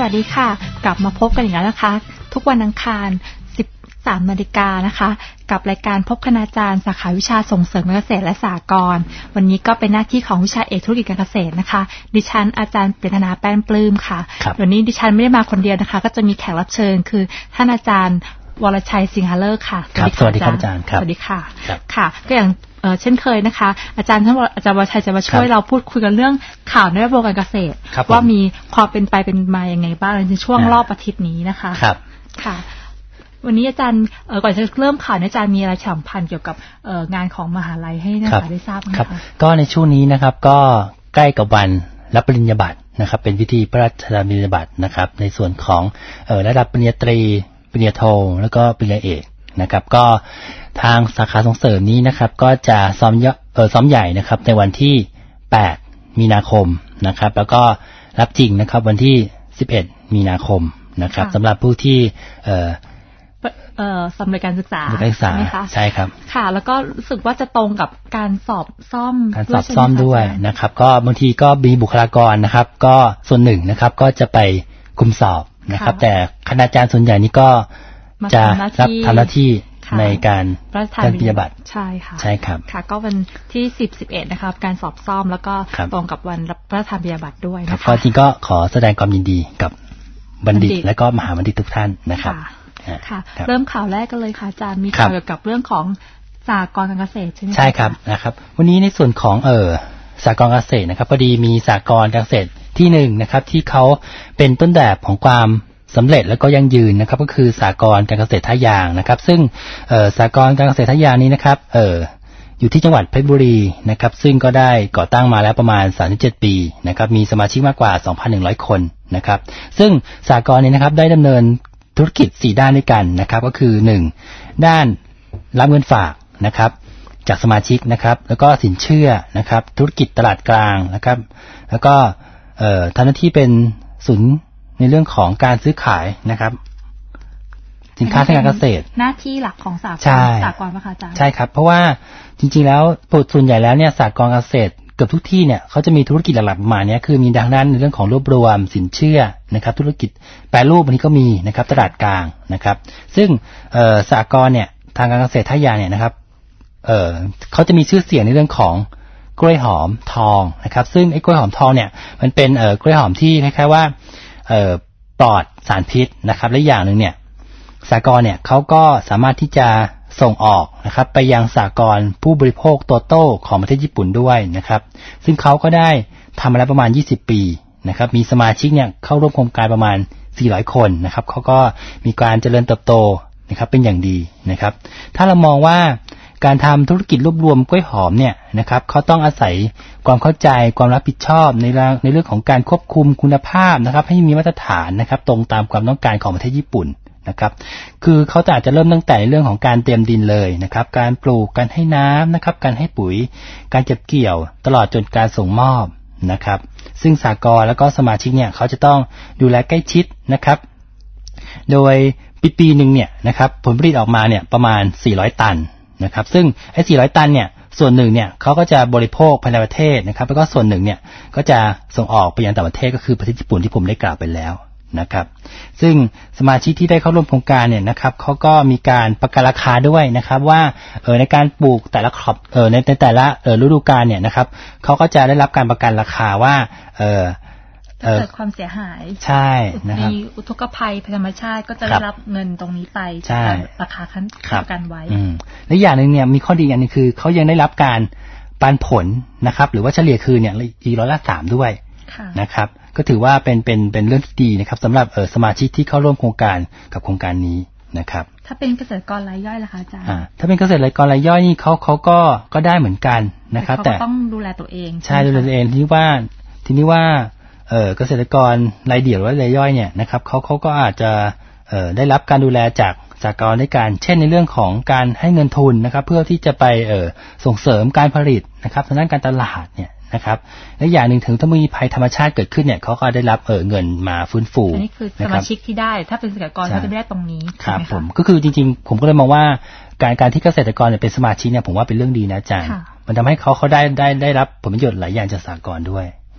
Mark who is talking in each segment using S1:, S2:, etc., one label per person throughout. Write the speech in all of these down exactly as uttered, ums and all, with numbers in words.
S1: วัสดีค่ะกลับมาพบกันอีกแล้วนะคะทุกวันอังคาร สิบสามนาฬิกา นนะคะกับรายการพบคณาจารย์สาขาวิชาส่งเสริมการเกษตรและสหกรณ์วันนี้ก็เป็นหน้าที่ของวิชาเอกธุรกิจการเกษตรนะคะดิฉันอาจารย์ปริศนาแป้นปลื้มค่ะวันนี้ดิฉันไม่ได้มาคนเดียวนะคะก็จะมีแขกรับเชิญคือท่านอาจารย์วรชัยสิงหฤกษ์ค่ะ
S2: สวัสดีครับอาจารย์ครับ
S1: สวัสดีค่ะค่ะก็อย่างเช่นเคยนะคะอาจารย์ท่านอาจารย์วรชัยจะมาช่วยเราพูดคุยกันเรื่องข่าวในแวดวงการเกษตรว่ามีความเป็นไปเป็นมาอย่างไงบ้างในช่วงรอบอาทิตย์นี้นะคะ
S2: ครับ
S1: ค่ะวันนี้อาจารย์ก่อนจะเริ่มข่าวอาจารย์มีอะไรสัมพันธ์เกี่ยวกับงานของมหาลัยให้นักศึกษาได้ทราบไหมคะ
S2: ก็ในช่วงนี้นะครับก็ใกล้กับวันรับปริญญาบัตรนะครับเป็นพิธีพระราชทานปริญญาบัตรนะครับในส่วนของระดับปริญญาตรีปริญญาโทแล้วก็ปริญญาเอกนะครับก็ทางสาขาส่งเสริมนี้นะครับก็จะซ้อมเอ่อซ้อมใหญ่นะครับในวันที่แปดมีนาคมนะครับแล้วก็รับจริงนะครับวันที่สิบเอ็ดมีนาคมนะครับสำหรับผู้ที่เอ่อ
S1: เอ่อสำเร็จการศึกษา
S2: ใช่ไหมคะใช่ครับ
S1: ค่ะแล้วก็รู้สึกว่าจะตรงกับการสอบซ่อม
S2: การสอบซ่อมด้วยนะครับก็บางทีก็มีบุคลากรนะครับก็ส่วนหนึ่งนะครับก็จะไปคุมสอบนะครับแต่คณาจารย์ส่วนใหญ่นี้ก็จะรับทำหน้าที่ในการการปฏิบัติ
S1: ใช่ค่ะ
S2: ใช่ครับ
S1: ค่ะก็วันที่สิบ สิบเอ็ดนะครับการสอบซ่อมแล้วก็ตรงกับวันรับพระราชทานปฏิบัติด้วยนะคะ
S2: ก็จริงก็ขอแสดงความยินดีกับบัณฑิตและก็มหาบัณฑิตทุกท่านนะครับ
S1: ค่ะเริ่มข่าวแรกกันเลยค่ะอาจารย์มีข่าวเกี่ยวกับเรื่องของสหกรณ์การเกษตรใช่ไหม
S2: ใช่ครับนะครับวันนี้ในส่วนของเออสหกรณ์การเกษตรนะครับพอดีมีสหกรณ์การเกษตรที่หนึ่งนะครับที่เขาเป็นต้นแบบของความสำเร็จแล้วก็ยั่งยืนนะครับก็คือสหกรณ์การเกษตรท่ายางนะครับซึ่งสหกรณ์การเกษตรท่ายางนี้นะครับเอออยู่ที่จังหวัดเพชรบุรีนะครับซึ่งก็ได้ก่อตั้งมาแล้วประมาณสามสิบเจ็ดปีนะครับมีสมาชิกมากกว่า สองพันหนึ่งร้อย คนนะครับซึ่งสหกรณ์นี้นะครับได้ดำเนินธุรกิจสี่ด้านด้วยกันนะครับก็คือหนึ่งด้านรับเงินฝากนะครับจากสมาชิกนะครับแล้วก็สินเชื่อนะครับธุรกิจตลาดกลางนะครับแล้วก็เอ่อทำหน้าที่เป็นศูนย์ในเรื่องของการซื้อขายนะครับสินค้าทางการเกษตร
S1: หน้าที่หลักของสหกรณ์สหกรณ์นะคะอาจารย์
S2: ใช่ครับเพราะว่าจริงๆแล้วส่วนใหญ่แล้วเนี่ยสหกรณ์เกษตรเกือบทุกที่เนี่ยเขาจะมีธุรกิจหลักๆประมาณนี้คือมีดังนั้นในเรื่องของรวบรวมสินเชื่อนะครับธุรกิจแปรรูปอันนี้ก็มีนะครับตลาดกลางนะครับซึ่งสหกรณ์เนี่ยทางการเกษตรท่ายางเนี่ยนะครับเอ่อเขาจะมีชื่อเสียงในเรื่องของกล้วยหอมทองนะครับซึ่งไอ้กล้วยหอมทองเนี่ยมันเป็นเอ่อกล้วยหอมที่คล้ายๆว่าเอ่อปลอดสารพิษนะครับและอย่างหนึ่งเนี่ยสหกรณ์เนี่ยเขาก็สามารถที่จะส่งออกนะครับไปยังสหกรณ์ผู้บริโภคโตโต้ของประเทศญี่ปุ่นด้วยนะครับซึ่งเขาก็ได้ทำมาแล้วประมาณยี่สิบปีนะครับมีสมาชิกเนี่ยเข้าร่วมโครงการประมาณสี่ร้อยคนนะครับเขาก็มีการเจริญเติบโตนะครับเป็นอย่างดีนะครับถ้าเรามองว่าการทำธุรกิจรวบรวมกล้วยหอมเนี่ยนะครับเขาต้องอาศัยความเข้าใจความรับผิดชอบในเรื่องในเรื่องของการควบคุมคุณภาพนะครับให้มีมาตรฐานนะครับตรงตามความต้องการของประเทศญี่ปุ่นนะครับคือเขาอาจจะเริ่มตั้งแต่เรื่องของการเตรียมดินเลยนะครับการปลูกการให้น้ำนะครับการให้ปุ๋ยการเก็บเกี่ยวตลอดจนการส่งมอบนะครับซึ่งสหกรณ์แล้วก็สมาชิกเนี่ยเขาจะต้องดูแลใกล้ชิดนะครับโดยปีปีนึงเนี่ยนะครับผลผลิตออกมาเนี่ยประมาณสี่ร้อยตันนะครับซึ่งไอ้สี่ร้อยตันเนี่ยส่วนหนึ่งเนี่ยเขาก็จะบริโภคภายในประเทศนะครับแล้วก็ส่วนหนึ่งเนี่ยก็จะส่งออกไปยังต่างประเทศก็คือประเทศญี่ปุ่นที่ผมได้กล่าวไปแล้วนะครับซึ่งสมาชิกที่ได้เข้าร่วมโครงการเนี่ยนะครับเขาก็มีการประกันราคาด้วยนะครับว่าเออในการปลูกแต่ละครอบเออในแต่ละเออฤดูกาลเนี่ยนะครับเขาก็จะได้รับการประกันราคาว่าเออ
S1: เกิดความเสียหาย
S2: ใช่นะครับ
S1: มีอุทกภัยธรรมชาติก็จะได้รับเงินตรงนี้ไปจากราคาขั้นประกันไว้
S2: และอย่างหนึ่งเนี่ยมีข้อดีอันนึงคือเขายังได้รับการปันผลนะครับหรือว่าเฉลี่ยคืนเนี่ยอีกร้อยละสามด้วยนะครับก็ถือว่าเป็นเป็นเป็นเรื่องที่ดีนะครับสำหรับเออสมาชิกที่เข้าร่วมโครงการกับโครงการนี้นะครับ
S1: ถ้าเป็นเกษตรกรรายย่อยล่ะคะอาจารย์
S2: ถ้าเป็นเกษตรกรรายย่อยนี่เขาเขาก็ก็ได้เหมือนกันนะครับแต่
S1: ต้องดูแลตัวเอง
S2: ใช่ดูแลตัวเองทีนี้ว่าทีนี้ว่าเออเกษตรกรรายเดี่ยวหรือรายย่อยเนี่ยนะครับเขาเขาก็อาจจะเออได้รับการดูแลจากสหกรณ์ในการเช่นในเรื่องของการให้เงินทุนนะครับเพื่อที่จะไปเออส่งเสริมการผลิตนะครับทางด้านการตลาดเนี่ยนะครับและอย่างหนึ่งถึงถ้ามีภัยธรรมชาติเกิดขึ้นเนี่ยเขาก็ได้รับเออเงินมาฟื้นฟู
S1: อันนี้คือสมาชิกที่ได้ถ้าเป็นเกษตรกรเขาจะไม่ได้ตรงนี้
S2: ครับผมก็คือจริงๆผมก็เลยมองว่าการการที่เกษตรกรเนี่ยเป็นสมาชิกเนี่ยผมว่าเป็นเรื่องดีนะอาจารย์มันทำให้เขาเขาได้ได้ได้รับผลประโยชน์หลายอย่างจากสหกรณ์ด้วย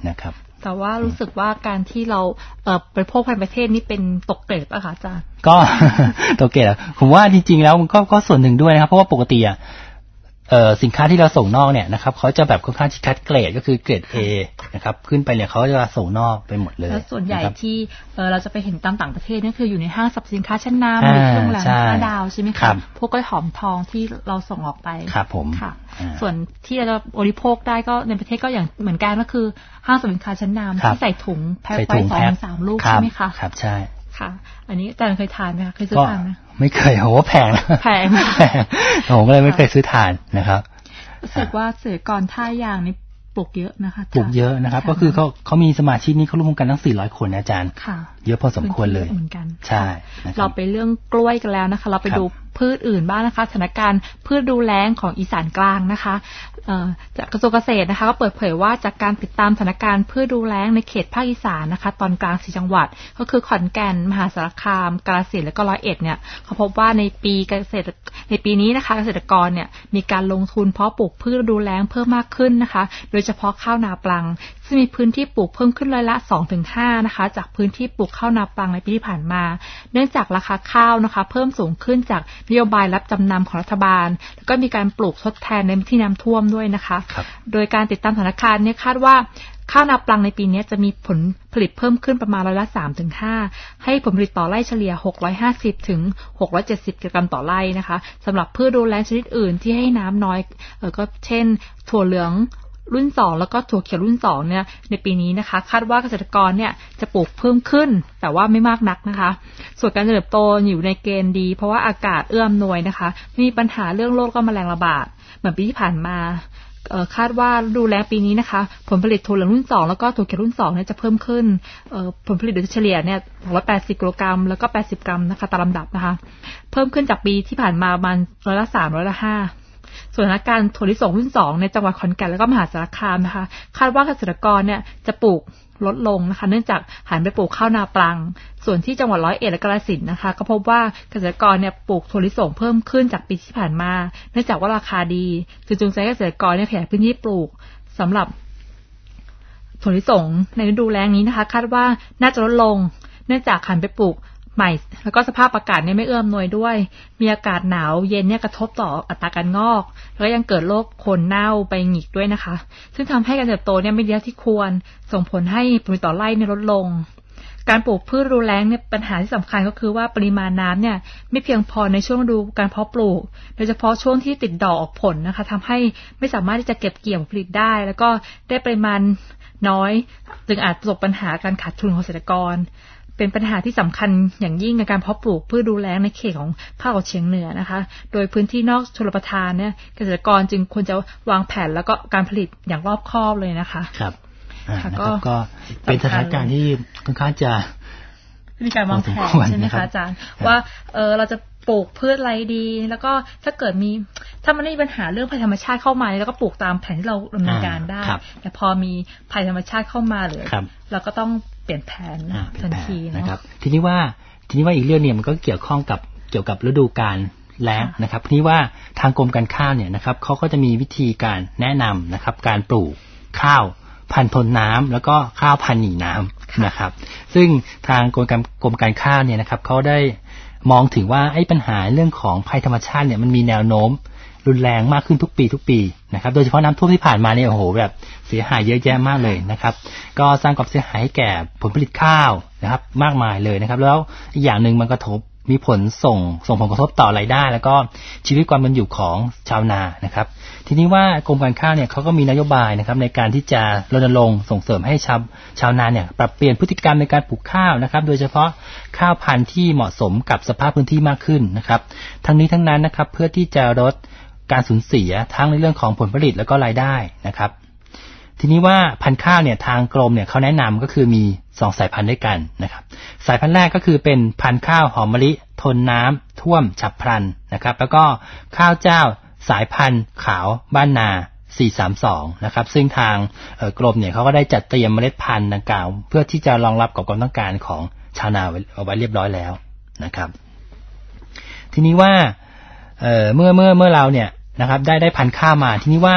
S2: นะครับ
S1: แต่ว่ารู้สึกว่าการที่เราเอ่อบริโภคภายในประเทศนี่เป็นตกเกรดป่ะคะอาจารย์
S2: ก็ ตกเกรดผมว่าจริงๆแล้วมันก็ก็ส่วนหนึ่งด้วยนะครับเพราะว่าปกติอ่ะเอ่อสินค้าที่เราส่งนอกเนี่ยนะครับเขาจะแบบค่อนข้างคัดเกรดก็คือเกรด A นะครับขึ้นไปเนี่ยเขาจะส่งนอกไปหมดเลย
S1: แล้วส่วนใหญ่ที่เอ่อเราจะไปเห็นตามต่างประเทศนี่คืออยู่ในห้างสรรพสินค้าชั้นนำหรือโรงแรมห้าดาวใช่ไหมคะพวกกล้วยหอมทองที่เราส่งออกไป
S2: ครับผม
S1: ค่ะส่วนที่เราจะบริโภคได้ก็ในประเทศก็อย่างเหมือนกันก็คือห้างสรรพสินค้าชั้นนำที่ใส่ถุงแพ็คไว้สองถึงสามลูกใช่ไหมคะ
S2: ครับใช่
S1: ค่ะอันนี้อาจารย์เคยทานไหมคะเคยซื้อทานไหม
S2: ไม่เคยโหแพง
S1: แพง
S2: ผมก็เลยไม่เคยซื้อทานนะครับ
S1: รู้สึกว่าเกษตรกรท่ายางนี่ปลูกเยอะนะคะ
S2: ปลูกเยอะนะครับก็คือเขาเขามีสมาชิกนี่เขาร่วมกันทั้งสี่ร้อยคนนะอาจารย์เยอะพอสมควรเลย
S1: เหมือนกัน
S2: ใช่
S1: เราไปเรื่องกล้วยกันแล้วนะคะเราไปดูพืชอื่นบ้างนะคะสถานการณ์พืชดูแล้งของอีสานกลางนะคะจากกระทรวงเกษตรนะคะก็เปิดเผยว่าจากการติดตามสถานการณ์พืชดูแล้งในเขตภาคอีสานนะคะตอนกลางสี่จังหวัดก็คือขอนแก่นมหาสารคามกาฬสินธุ์และก็ร้อยเอ็ดเนี่ยเขาพบว่าในปีเกษตรในปีนี้นะคะเกษตรกรเนี่ยมีการลงทุนเพาะปลูกพืชดูแล้งเพิ่มมากขึ้นนะคะโดยเฉพาะข้าวนาปลังซึ่งมีพื้นที่ปลูกเพิ่มขึ้นร้อยละ สองถึงห้า นะคะจากพื้นที่ปลูกข้าวนาปลังในปีที่ผ่านมาเนื่องจากราคาข้าวนะคะเพิ่มสูงขึ้นจากนโยบายรับจำนำของรัฐบาลแล้วก็มีการปลูกทดแทนในที่น้ำท่วมด้วยนะคะโดยการติดตามสถานการณ์เนี่ยคาดว่าข้าวนาปลังในปีนี้จะมีผลผลิตเพิ่มขึ้นประมาณร้อยละ สามถึงห้า ให้ผลผลิตต่อไร่เฉลี่ยหกร้อยห้าสิบถึงหกร้อยเจ็ดสิบกิโลกรัมต่อไร่นะคะสำหรับพืชดูแลชนิดอื่นที่ให้น้ำน้อยเออก็เช่นถั่วเหลืองรุ่นสองแล้วก็ถั่วเขียวรุ่นสองเนี่ยในปีนี้นะคะคาดว่าเกษตรกรเนี่ยจะปลูกเพิ่มขึ้นแต่ว่าไม่มากนักนะคะส่วนการเติบโตอยู่ในเกณฑ์ดีเพราะว่าอากาศเอื้ออำนวยนะคะไม่มีปัญหาเรื่องโรคก็แมลงระบาดเหมือนปีที่ผ่านมาคาดว่าดูแลปีนี้นะคะผลผลิตถั่วเหลืองรุ่นสองแล้วก็ถั่วเขียวรุ่นสองเนี่ยจะเพิ่มขึ้นผลผลิตโดยเฉลี่ยเนี่ยหกร้อยแปดสิบกิโลกรัมแล้วก็แปดสิบกรัมนะคะตามลำดับนะคะเพิ่มขึ้นจากปีที่ผ่านมาประมาณร้อยละสามร้อยละห้าส่วนสถานการณ์ถั่วลิสงรุ่นสองในจังหวัดขอนแก่นและก็มหาสารคามนะคะคาดว่าเกษตรกรเนี่ยจะปลูกลดลงนะคะเนื่องจากหันไปปลูกข้าวนาปลังส่วนที่จังหวัดร้อยเอ็ดและกาฬสินธุ์นะคะก็พบว่าเกษตรกรเนี่ยปลูกถั่วลิสงเพิ่มขึ้นจากปีที่ผ่านมาเนื่องจากว่าราคาดีจึงจูงใจเกษตรกรเนี่ยขยายพื้นที่ปลูกสำหรับถั่วลิสงในฤดูแล้งนี้นะคะคาดว่าน่าจะลดลงเนื่องจากหันไปปลูกใหม่แล้วก็สภาพอากาศเนี่ยไม่เอื้ออำนวยด้วยมีอากาศหนาวเย็นเนี่ยกระทบต่ออัตราการงอกแล้วก็ยังเกิดโรคโคนเน่าใบหงิกด้วยนะคะซึ่งทำให้การเติบโตเนี่ยไม่ดีที่ควรส่งผลให้ผลผลิตต่อไร่เนี่ยลดลงการปลูกพืชฤดูแล้งเนี่ยปัญหาที่สำคัญก็คือว่าปริมาณน้ำเนี่ยไม่เพียงพอในช่วงฤดูการเพาะปลูกโดยเฉพาะช่วงที่ติดดอกออกผลนะคะทำให้ไม่สามารถที่จะเก็บเกี่ยวผลผลิตได้แล้วก็ได้ปริมาณน้อยจึงอาจประสบปัญหาการขาดทุนของเกษตรกรเป็นปัญหาที่สำคัญอย่างยิ่งในการเพาะปลูกพืชดูแลในเขตของภาคตะวันออกเฉียงเหนือนะคะโดยพื้นที่นอกชลประทานเนี่ยเกษตรกรจึงควรจะวางแผนแล้วก็การผลิตอย่างรอบคอบเลยนะคะ
S2: ครับก็ก็เป็นสถานการณ์ที่ค่อนข้างจะ
S1: มีการวางแผนใช่ไหมคะอาจารย์ว่าเออเราจะปลูกพืชอะไรดีแล้วก็ถ้าเกิดมีถ้ามันไม่มีปัญหาเรื่องภัยธรรมชาติเข้ามาแล้วก็ปลูกตามแผนที่เราดำเนินการได้แต่พอมีภัยธรรมชาติเข้ามาหรือเราก็ต้องเปลี่ยนแผนทันทีนะครับ
S2: ทีนี้ว่าทีนี้ว่าอีกเรื่องเนี่ยมันก็เกี่ยวข้องกับเกี่ยวกับฤดูกาลแล้งนะครับทีนี้ว่าทางกรมการข้าวเนี่ยนะครับเขาก็จะมีวิธีการแนะนำนะครับการปลูกข้าวพันธุ์ทนน้ำแล้วก็ข้าวพันธุ์หนีน้ำนะครับซึ่งทางกรมการกรมการข้าวเนี่ยนะครับเขาได้มองถึงว่าไอ้ปัญหาเรื่องของภัยธรรมชาติเนี่ยมันมีแนวโน้มรุนแรงมากขึ้นทุกปีทุกปีนะครับโดยเฉพาะน้ำท่วมที่ผ่านมาเนี่ยโอ้โหแบบเสียหายเยอะแยะมากเลยนะครับก็สร้างความเสียหายให้แก่ผลผลิตข้าวนะครับมากมายเลยนะครับแล้วอีกอย่างนึงมันกระทบมีผลส่งส่งผลกระทบต่อรายได้แล้วก็ชีวิตความเป็นอยู่ของชาวนานะครับทีนี้ว่ากรมการข้าวเนี่ยเขาก็มีนโยบายนะครับในการที่จะรณรงค์ส่งเสริมให้ชาวชาวนาเนี่ยปรับเปลี่ยนพฤติกรรมในการปลูกข้าวนะครับโดยเฉพาะข้าวพันธุ์ที่เหมาะสมกับสภาพพื้นที่มากขึ้นนะครับทั้งนี้ทั้งนั้นนะครับเพื่อที่จะลดการสูญเสียทั้งในเรื่องของผลผลิตแล้วก็รายได้นะครับทีนี้ว่าพันธุ์ข้าวเนี่ยทางกรมเนี่ยเขาแนะนำก็คือมีสองสายพันธุ์ด้วยกันนะครับสายพันธุ์แรกก็คือเป็นพันธุ์ข้าวหอมมะลิทนน้ำท่วมฉับพลันนะครับแล้วก็ข้าวเจ้าสายพันธุ์ขาวบ้านนาสี่สามสองนะครับซึ่งทางกรมเนี่ยเขาก็ได้จัดเตรียมเมล็ดพันธุ์ดังกล่าวเพื่อที่จะรองรับกับความต้องการของชาวนาเอาไว้เรียบร้อยแล้วนะครับทีนี้ว่าเอ่อเมื่อเมื่อเมื่อเราเนี่ยนะครับได้ได้พันธุ์ข้าวมาทีนี้ว่าท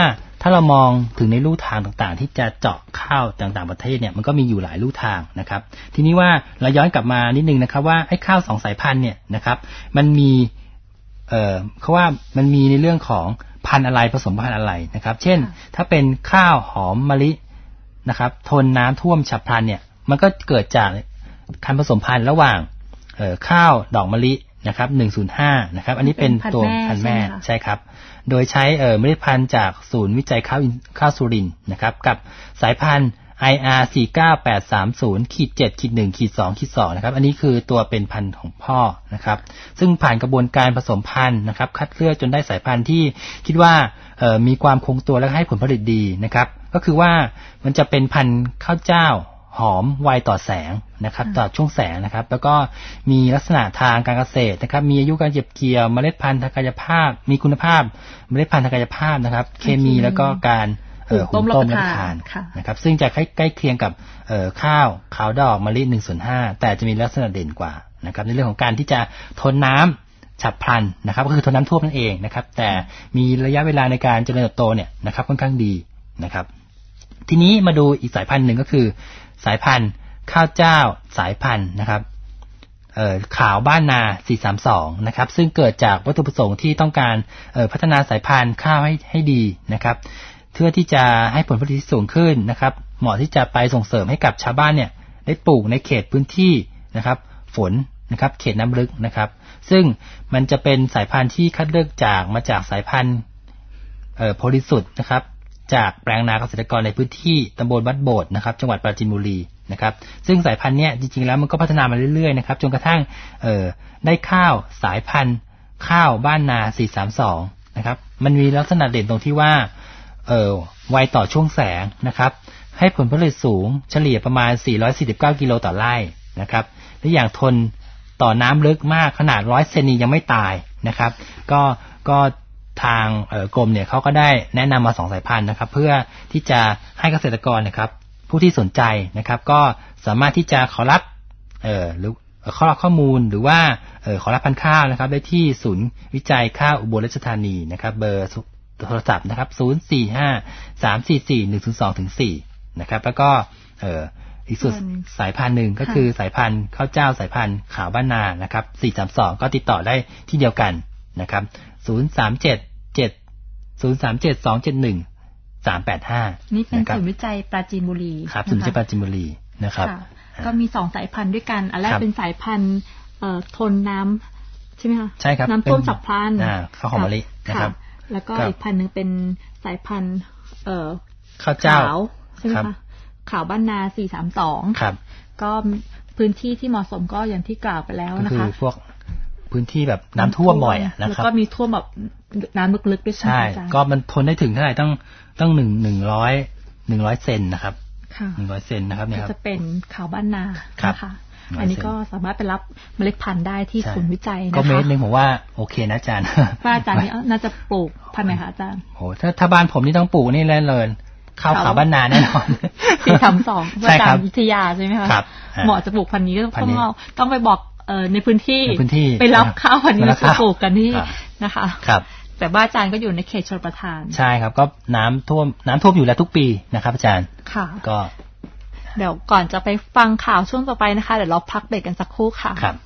S2: ถ้าเรามองถึงในลู่ทางต่างๆที่จะเจาะข้าวต่างๆประเทศเนี่ยมันก็มีอยู่หลายลู่ทางนะครับทีนี้ว่าเราย้อนกลับมานิดนึงนะครับว่าไอ้ข้าวสองสายพันธุ์เนี่ยนะครับมันมีเอ่อเขาว่ามันมีในเรื่องของพันธุ์อะไรผสมพันธุ์อะไรนะครับเช่นถ้าเป็นข้าวหอมมะลินะครับทนน้ำท่วมฉับพลันเนี่ยมันก็เกิดจากการผสมพันธุ์ระหว่างเอ่อข้าวดอกมะลินะครับหนึ่งศูนย์ห้านะครับอันนี้เป็นตัวพันธุ์แม่ใช่ครับโดยใช้เอ่อเมล็ดพันธุ์จากศูนย์วิจัยข้าวข้าวสุรินทร์นะครับกับสายพันธุ์ ไอ อาร์ สี่ เก้า แปด สาม ศูนย์ เจ็ด หนึ่ง สอง สอง นะครับอันนี้คือตัวเป็นพันธุ์ของพ่อนะครับซึ่งผ่านกระบวนการผสมพันธุ์นะครับคัดเลือกจนได้สายพันธุ์ที่คิดว่าเอ่อมีความคงตัวและให้ผลผลิตดีนะครับก็คือว่ามันจะเป็นพันธุ์ข้าวเจ้าหอมไวต่อแสงนะครับต่อช่วงแสงนะครับแล้วก็มีลักษณะทางการเกษตรนะครับมีอายุการเก็บเกี่ยวเมล็ดพันธุ์ทางกายภาพมีคุณภาพเมล็ดพันธุ์ทางกายภาพนะครับเคมีแล้วก็การเอ่อหุงต้มรับประทานนะครับซึ่งจะใกล้เคียงกับเอ่อข้าวขาวดอกมะลิ หนึ่งส่วนห้า แต่จะมีลักษณะเด่นกว่านะครับในเรื่องของการที่จะทนน้ำฉับพลันนะครับก็คือทนน้ำท่วมนั่นเองนะครับแต่มีระยะเวลาในการเจริญเติบโตเนี่ยนะครับค่อนข้างดีนะครับทีนี้มาดูอีกสายพันธุ์หนึ่งก็คือสายพันธุ์ข้าวเจ้าสายพันธุ์นะครับเอ่อขาวบ้านนาสี่สามสองนะครับซึ่งเกิดจากวัตถุประสงค์ที่ต้องการเอ่อพัฒนาสายพันธุ์ข้าวให้ให้ดีนะครับเพื่อที่จะให้ผลผลิตที่สูงขึ้นนะครับเหมาะที่จะไปส่งเสริมให้กับชาวบ้านเนี่ยได้ปลูกในเขตพื้นที่นะครับฝนนะครับเขตน้ำลึกนะครับซึ่งมันจะเป็นสายพันธุ์ที่คัดเลือกจากมาจากสายพันธุ์เอ่อโพลิสุดนะครับจากแปลงนาเกษตรกรในพื้นที่ตำบลวัดโบสถ์นะครับจังหวัดปราจีนบุรีนะครับซึ่งสายพันธุ์เนี้ยจริงๆแล้วมันก็พัฒนามาเรื่อยๆนะครับจนกระทั่งเอ่อได้ข้าวสายพันธุ์ข้าวบ้านนาสี่สามสองนะครับมันมีลักษณะเด่นตรงที่ว่าเอ่อไวต่อช่วงแสงนะครับให้ผลผลิตสูงเฉลี่ยประมาณสี่ร้อยสี่สิบเก้ากิโลต่อไร่นะครับและอย่างทนต่อน้ำลึกมากขนาดร้อยเซนยังไม่ตายนะครับก็ก็ทางกรมเนี่ยเขาก็ได้แนะนำมาสองสายพันธุ์นะครับเพื่อที่จะให้เกษตรกรนะครับผู้ที่สนใจนะครับก็สามารถที่จะขอรับเอ่อหรือขอรับข้อมูลหรือว่าเอ่อขอรับพันธุ์ข้าวนะครับได้ที่ศูนย์วิจัยข้าวอุบลราชธานีนะครับเบอร์โทรศัพท์นะครับศูนย์ สี่ ห้า สาม สี่ สี่ หนึ่ง ศูนย์ สอง ถึง สี่นะครับแล้วก็เอ่ออีกส่วนสายพันธุ์หนึ่งก็คือสายพันธุ์ข้าวเจ้าสายพันธุ์ขาวบ้านนานะครับสี่สามสองก็ติดต่อได้ที่เดียวกันนะครับศูนย์ สาม เจ็ด เจ็ด ศูนย์ สาม เจ็ด สอง เจ็ด หนึ่ง สาม แปด ห้า
S1: นี่เป็นศูนย์วิจัยปราจีนบุรี
S2: ครับศูนย์วิจัยปราจีนบุรีนะครับ
S1: ก็มีสองสายพันธุ์ด้วยกันอันแรกเป็นสายพันธุ์เอ่อทนน้ำใช่ไหมคะ
S2: ใช่ครับ
S1: น้ำท่วมฉับพลัน
S2: ข้าวหอมมะลินะครับ
S1: แล้วก็อีกพันธุ์นึงเป็นสายพันธุ์เอ่อ
S2: ข้าวเจ้า
S1: ใช่ไหมคะขาวบ้านนาสี่สามสอง
S2: ครับ
S1: ก็พื้นที่ที่เหมาะสมก็อย่างที่กล่าวไปแล้วนะคะ
S2: ก็คือพวกพื้นที่แบบน้ำท่วมบ่อยนะครับ
S1: แล้วก็มีท่วมแบบน้ำลึกๆด้วยใช่ไหม
S2: อาจารย์ก็มันทนได้ถึงเท่าไหร่ต้องต้องหนึ่งหนึ่งร้อยหนึ่งร้อยเซนนะครับหนึ่งร้อยเซนนะครับเนี่ยครับ
S1: จะเป็นขาวบ้านนานะคะอันนี้ก็สามารถไปรับเมล็ดพันธุ์ได้ที่ศูนย์วิจัยนะคะ
S2: ก็เมตรนึงผมว่าโอเคนะอาจารย์
S1: ว่าอาจารย์นี่น่าจะปลูกพันธุ์ไหนคะอาจารย์
S2: โอ้ถ้าถ้าบ้านผมนี่ต้องปลูกนี่แน่เลยข้าวขาวบ้านนาแน่นอน
S1: สี่สามสองอาจารย์วิทยาใช่ไหมคะเหมาะจะปลูกพันธุ์นี้ก็ต้องต้องไปบอกเอ่อในพื้นที่ไปรับข้าวพันธุ์นี้มาปลูกกันที่นะคะ
S2: ครับ
S1: แต่บ้านอาจารย์ก็อยู่ในเขตชลประทาน
S2: ใช่ครับก็น้ำท่วมน้ำท่วมอยู่แล้วทุกปีนะครับอาจารย์
S1: ค่ะ
S2: ก็
S1: เดี๋ยวก่อนจะไปฟังข่าวช่วงต่อไปนะคะเดี๋ยวเราพักเบรกกันสักครู่ค่ะ
S2: ครับ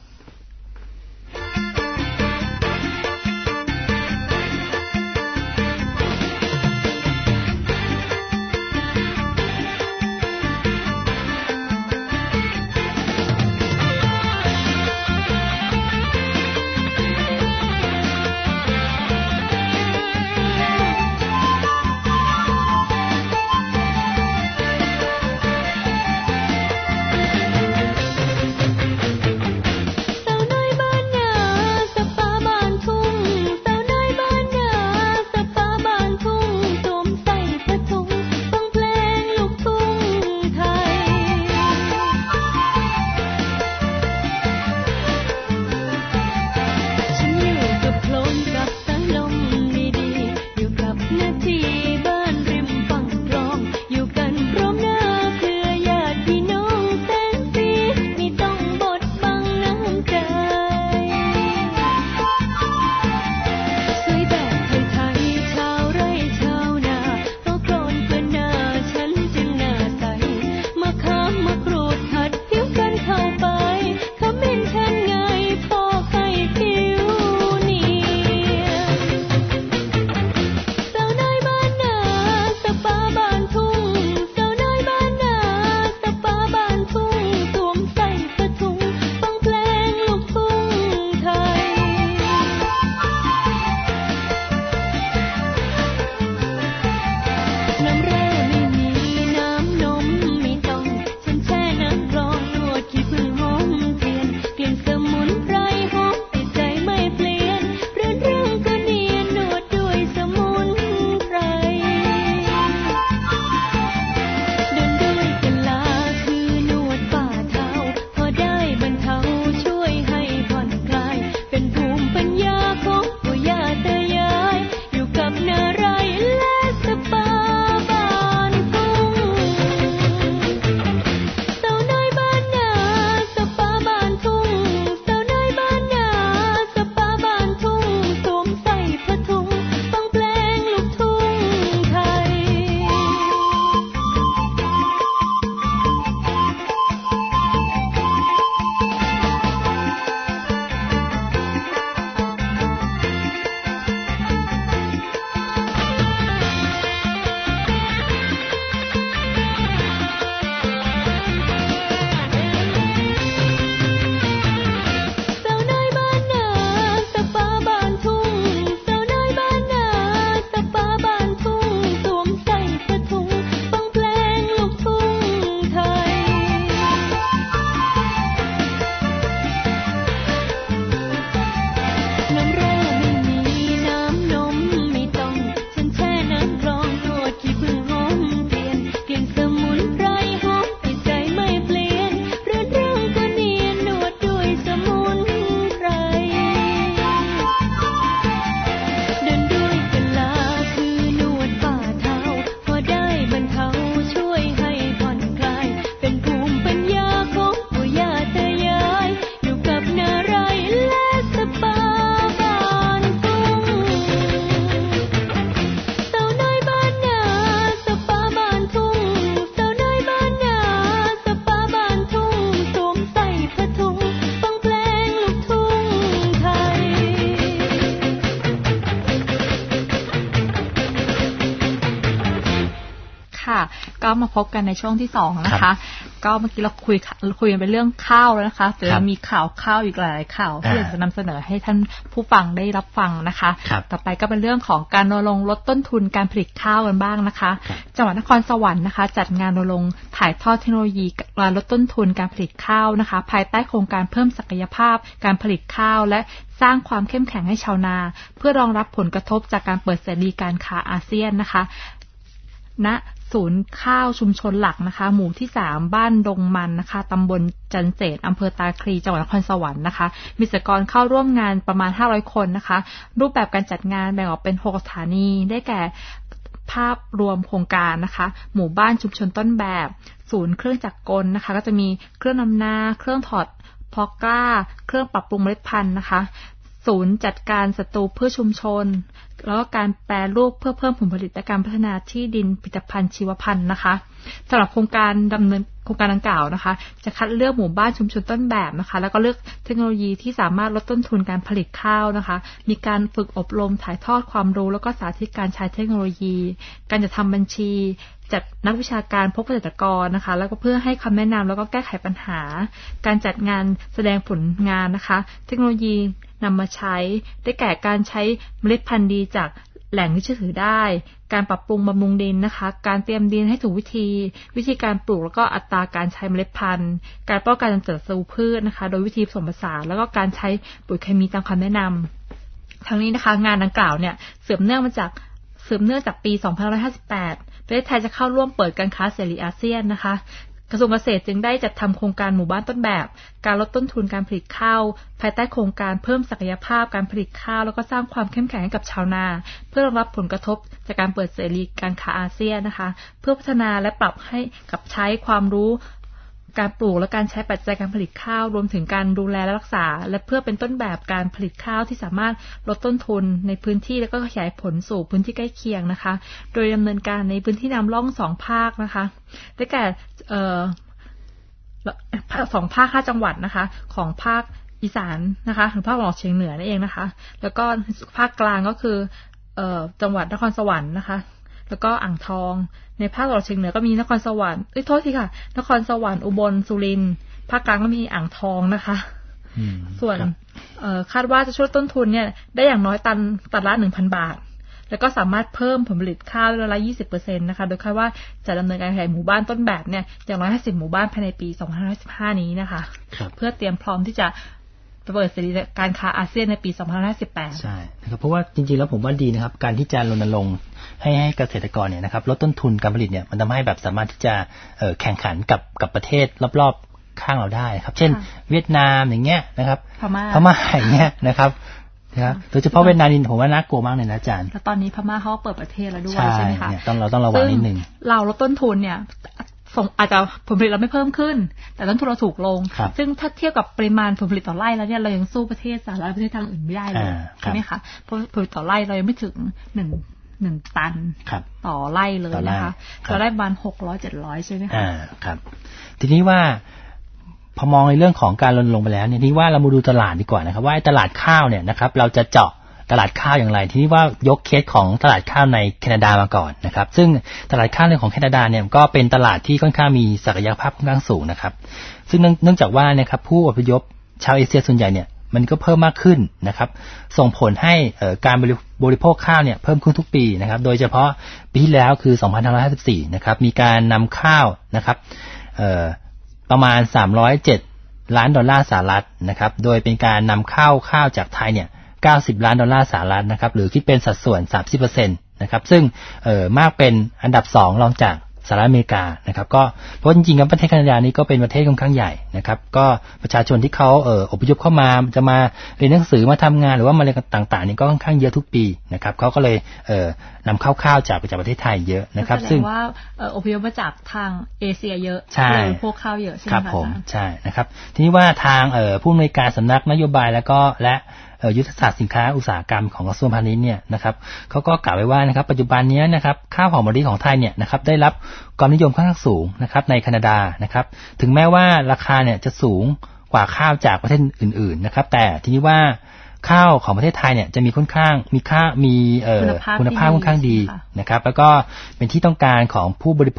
S1: มาพบกันในช่วงที่สองนะคะก็เมื่อกี้เราคุยคุยกันเป็นเรื่องข้าวแล้วนะคะแต่ยังมีข่าวข้าวอีกหลายข่าวที่อยากจะนำเสนอให้ท่านผู้ฟังได้รับฟังนะคะต่อไปก็เป็นเรื่องของการรณรงค์ลดต้นทุนการผลิตข้าวกันบ้างนะคะจังหวัดนครสวรรค์นะคะจัดงานรณรงค์ถ่ายทอดเทคโนโลยีการลดต้นทุนการผลิตข้าวนะคะภายใต้โครงการเพิ่มศักยภาพการผลิตข้าวและสร้างความเข้มแข็งให้ชาวนาเพื่อรองรับผลกระทบจากการเปิดเสรีการค้าอาเซียนนะคะณศูนย์ข้าวชุมชนหลักนะคะหมู่ที่สามบ้านดงมันนะคะตำบลจันเสนอำเภอตาคลีจังหวัดนครสวรรค์นะคะมีสหกรณ์เข้าร่วมงานประมาณห้าร้อยคนนะคะรูปแบบการจัดงานแบ่งออกเป็นหกสถานีได้แก่ภาพรวมโครงการนะคะหมู่บ้านชุมชนต้นแบบศูนย์เครื่องจักรกลนะคะก็จะมีเครื่องนำนาเครื่องถอดเพาะกล้าเครื่องปรับปรุงเมล็ดพันธุ์นะคะศูนย์จัดการศัตรูพืชชุมชนแล้วก็การแปรรูปเพื่อเพิ่มผลผลิตและการพัฒนาที่ดินผลิตภัณฑ์ชีวพันธุ์นะคะสำหรับโครงการดำเนินโครงการดังกล่าวนะคะจะคัดเลือกหมู่บ้านชุมชนต้นแบบนะคะแล้วก็เลือกเทคโนโลยีที่สามารถลดต้นทุนการผลิตข้าวนะคะมีการฝึกอบรมถ่ายทอดความรู้แล้วก็สาธิตการใช้เทคโนโลยีการจัดทำบัญชีจัดนักวิชาการพบเกษตรกรนะคะแล้วก็เพื่อให้คำแนะนำแล้วก็แก้ไขปัญหาการจัดงานแสดงผลงานนะคะเทคโนโลยีนำมาใช้ได้แก่การใช้เมล็ดพันธุ์ดีจากแหล่งที่เชื่อถือได้การปรับปรุงบำรุงดินนะคะการเตรียมดินให้ถูกวิธีวิธีการปลูกแล้วก็อัตราการใช้เมล็ดพันธุ์การป้องกันการเกิดศัตรูพืชนะคะโดยวิธีผสมผสานแล้วก็การใช้ปุ๋ยเคมีตามคำแนะนำทั้งนี้นะคะงานดังกล่าวเนี่ยสืบเนื่องมาจากสืบเนื่องจากปีสองพันห้าร้อยห้าสิบแปดประเทศไทยจะเข้าร่วมเปิดการค้าเสรีอาเซียนนะคะกระทรวงเกษตรจึงได้จัดทำโครงการหมู่บ้านต้นแบบการลดต้นทุนการผลิตข้าวภายใต้โครงการเพิ่มศักยภาพการผลิตข้าวแล้วก็สร้างความเข้มแข็งให้กับชาวนาเพื่อรองรับผลกระทบจากการเปิดเสรีการค้าอาเซียนนะคะเพื่อพัฒนาและปรับให้กับใช้ความรู้การปลูกและการใช้ปัจจัยการผลิตข้าวรวมถึงการดูแลและรักษาและเพื่อเป็นต้นแบบการผลิตข้าวที่สามารถลดต้นทุนในพื้นที่และก็ขยายผลสู่พื้นที่ใกล้เคียงนะคะโดยดำเนินการในพื้นที่นำร่องสองภาคนะคะได้แก่เอ่อสองภาคห้าจังหวัดนะคะของภาคอีสานนะคะหรือภาคตะวันออกเฉียงเหนือนั่นเองนะคะแล้วก็ภาคกลางก็คือเอ่อจังหวัดนครสวรรค์นะคะแล้วก็อ่างทองในภาคตะวันออกเฉียงเหนือก็มีนครสวรรค์เอ้ยโทษทีค่ะนครสวรรค์อุบลสุรินทร์ภาคกลางก็มีอ่างทองนะคะส่วนเอ่อคาดว่าจะช่วยต้นทุนเนี่ยได้อย่างน้อยตันตันละ หนึ่งพัน บาทแล้วก็สามารถเพิ่มผลผลิตข้าวได้ละ ยี่สิบเปอร์เซ็นต์ นะคะโดยคาดว่าจะดำเนินการขยายหมู่บ้านต้นแบบเนี่ยอย่างน้อยห้าสิบหมู่บ้านภายในปีสองพันห้าร้อยสิบห้านี้นะคะเพื่อเตรียมพร้อมที่จะเปิดเสรีการค้าอาเซียนในปีสองพันห้าร้อยสิบแปด
S2: ใช่นะครับเพราะว่าจริงๆแล้วผมว่าดีนะครับการที่จะรณรงค์ให้ให้เกษตรกรเนี่ยนะครับลดต้นทุนการผลิตเนี่ยมันทำให้แบบสามารถที่จะเอ่อแข่งขันกับกับประเทศรอบๆข้างเราได้ครับเช่นเวียดนามอย่างเงี้ยนะครับ
S1: พม่า
S2: พม่าอย่างเงี้ยนะครับนะครับโดยเฉพาะเวียดนามนี่ผมว่าน่ากลัวมากเลยนะอาจารย์
S1: แล้วตอนนี้พม่าเขาเปิดประเทศแล้วด้วยใช่ไหมคะ
S2: ต้องเราต้องระวังนิดนึง
S1: เราลดต้นทุนเนี่ยส่งอาจจะผลผลิตเราไม่เพิ่มขึ้นแต่ต้นทุนเราถูกลงซึ่งถ้าเทียบกับปริมาณผลผลิตต่อไร่แล้วเนี่ยเรายังสู้ประเทศสหรัฐประเทศทางอื่นไม่ได้เลยใช่ไหมคะเพราะผลผลิตต่อไร่เรายังไม่ถึงหนึ่งหนึ่งตันต่อไร่เลยนะคะเราได้ประมาณหกร้อยเจ็ดร้อยใช่ไหมคะ
S2: อ่าครับทีนี้ว่าพอมองในเรื่องของการรณรงค์ไปแล้วเนี่ยนี่ว่าเรามาดูตลาดดีกว่านะครับว่าตลาดข้าวเนี่ยนะครับเราจะเจาะตลาดข้าวอย่างไรทีนี้ว่ายกเคสของตลาดข้าวในแคนาดามาก่อนนะครับซึ่งตลาดข้าวในของแคนาดาเนี่ยก็เป็นตลาดที่ค่อนข้างมีศักยภาพค่อนข้างสูงนะครับซึ่งเนื่องจากว่านะครับผู้อพยพชาวเอเชียส่วนใหญ่เนี่ยมันก็เพิ่มมากขึ้นนะครับส่งผลให้การบริโภคข้าวเนี่ยเพิ่มขึ้นทุกปีนะครับโดยเฉพาะปีที่แล้วคือสองพันห้าร้อยห้าสิบสี่นะครับมีการนำข้าวนะครับประมาณสามร้อยเจ็ดล้านดอลลาร์สหรัฐนะครับโดยเป็นการนำเข้าข้าวจากไทยเนี่ยเก้าสิบล้านดอลลาร์สหรัฐนะครับหรือคิดเป็นสัดส่วน สามสิบเปอร์เซ็นต์ นะครับซึ่งเอ่อมากเป็นอันดับสองรองจากสหรัฐอเมริกานะครับก็เพราะจริงๆแล้วประเทศแคนาดานี้ก็เป็นประเทศค่อนข้างใหญ่นะครับก็ประชาชนที่เขาเอ่ออพยพเข้ามาจะมาเรียนหนังสือมาทำงานหรือว่ามาเรียนต่างๆนี่ก็ค่อนข้างเยอะทุกปีนะครับเขาก็เลยเอ่อนำเข้าข้าวจากจากประเทศไทยเยอะนะครับ
S1: ซึ่งว่าอพยพมาจากทางเอเชียเยอะเลยพวกข้าวเยอะใช่ไหม
S2: ครับผมใช่นะครับทีนี้ว่าทางเอ่อผู้อำนวยการสำนักนโยบายแล้วก็และยุทธศาสตร์สินค้าอุตสาหกรรมของกระทรวงพาณิชย์เนี่ยนะครับเขาก็กล่าวไว้ว่านะครับปัจจุบันนี้นะครับข้าวหอมมะลิของไทยเนี่ยนะครับได้รับความนิยมค่อนข้างสูงนะครับในแคนาดานะครับถึงแม้ว่าราคาเนี่ยจะสูงกว่าข้าวจากประเทศอื่นๆนะครับแต่ทีนี้ว่าข้าวของประเทศไทยเนี่ยจะมีค่อนข้างมีค่ามีเอ่อคุณภาพค่อนข้างดีนะครับแล้วก็เป็นที่ต้องการของผู้บริโภค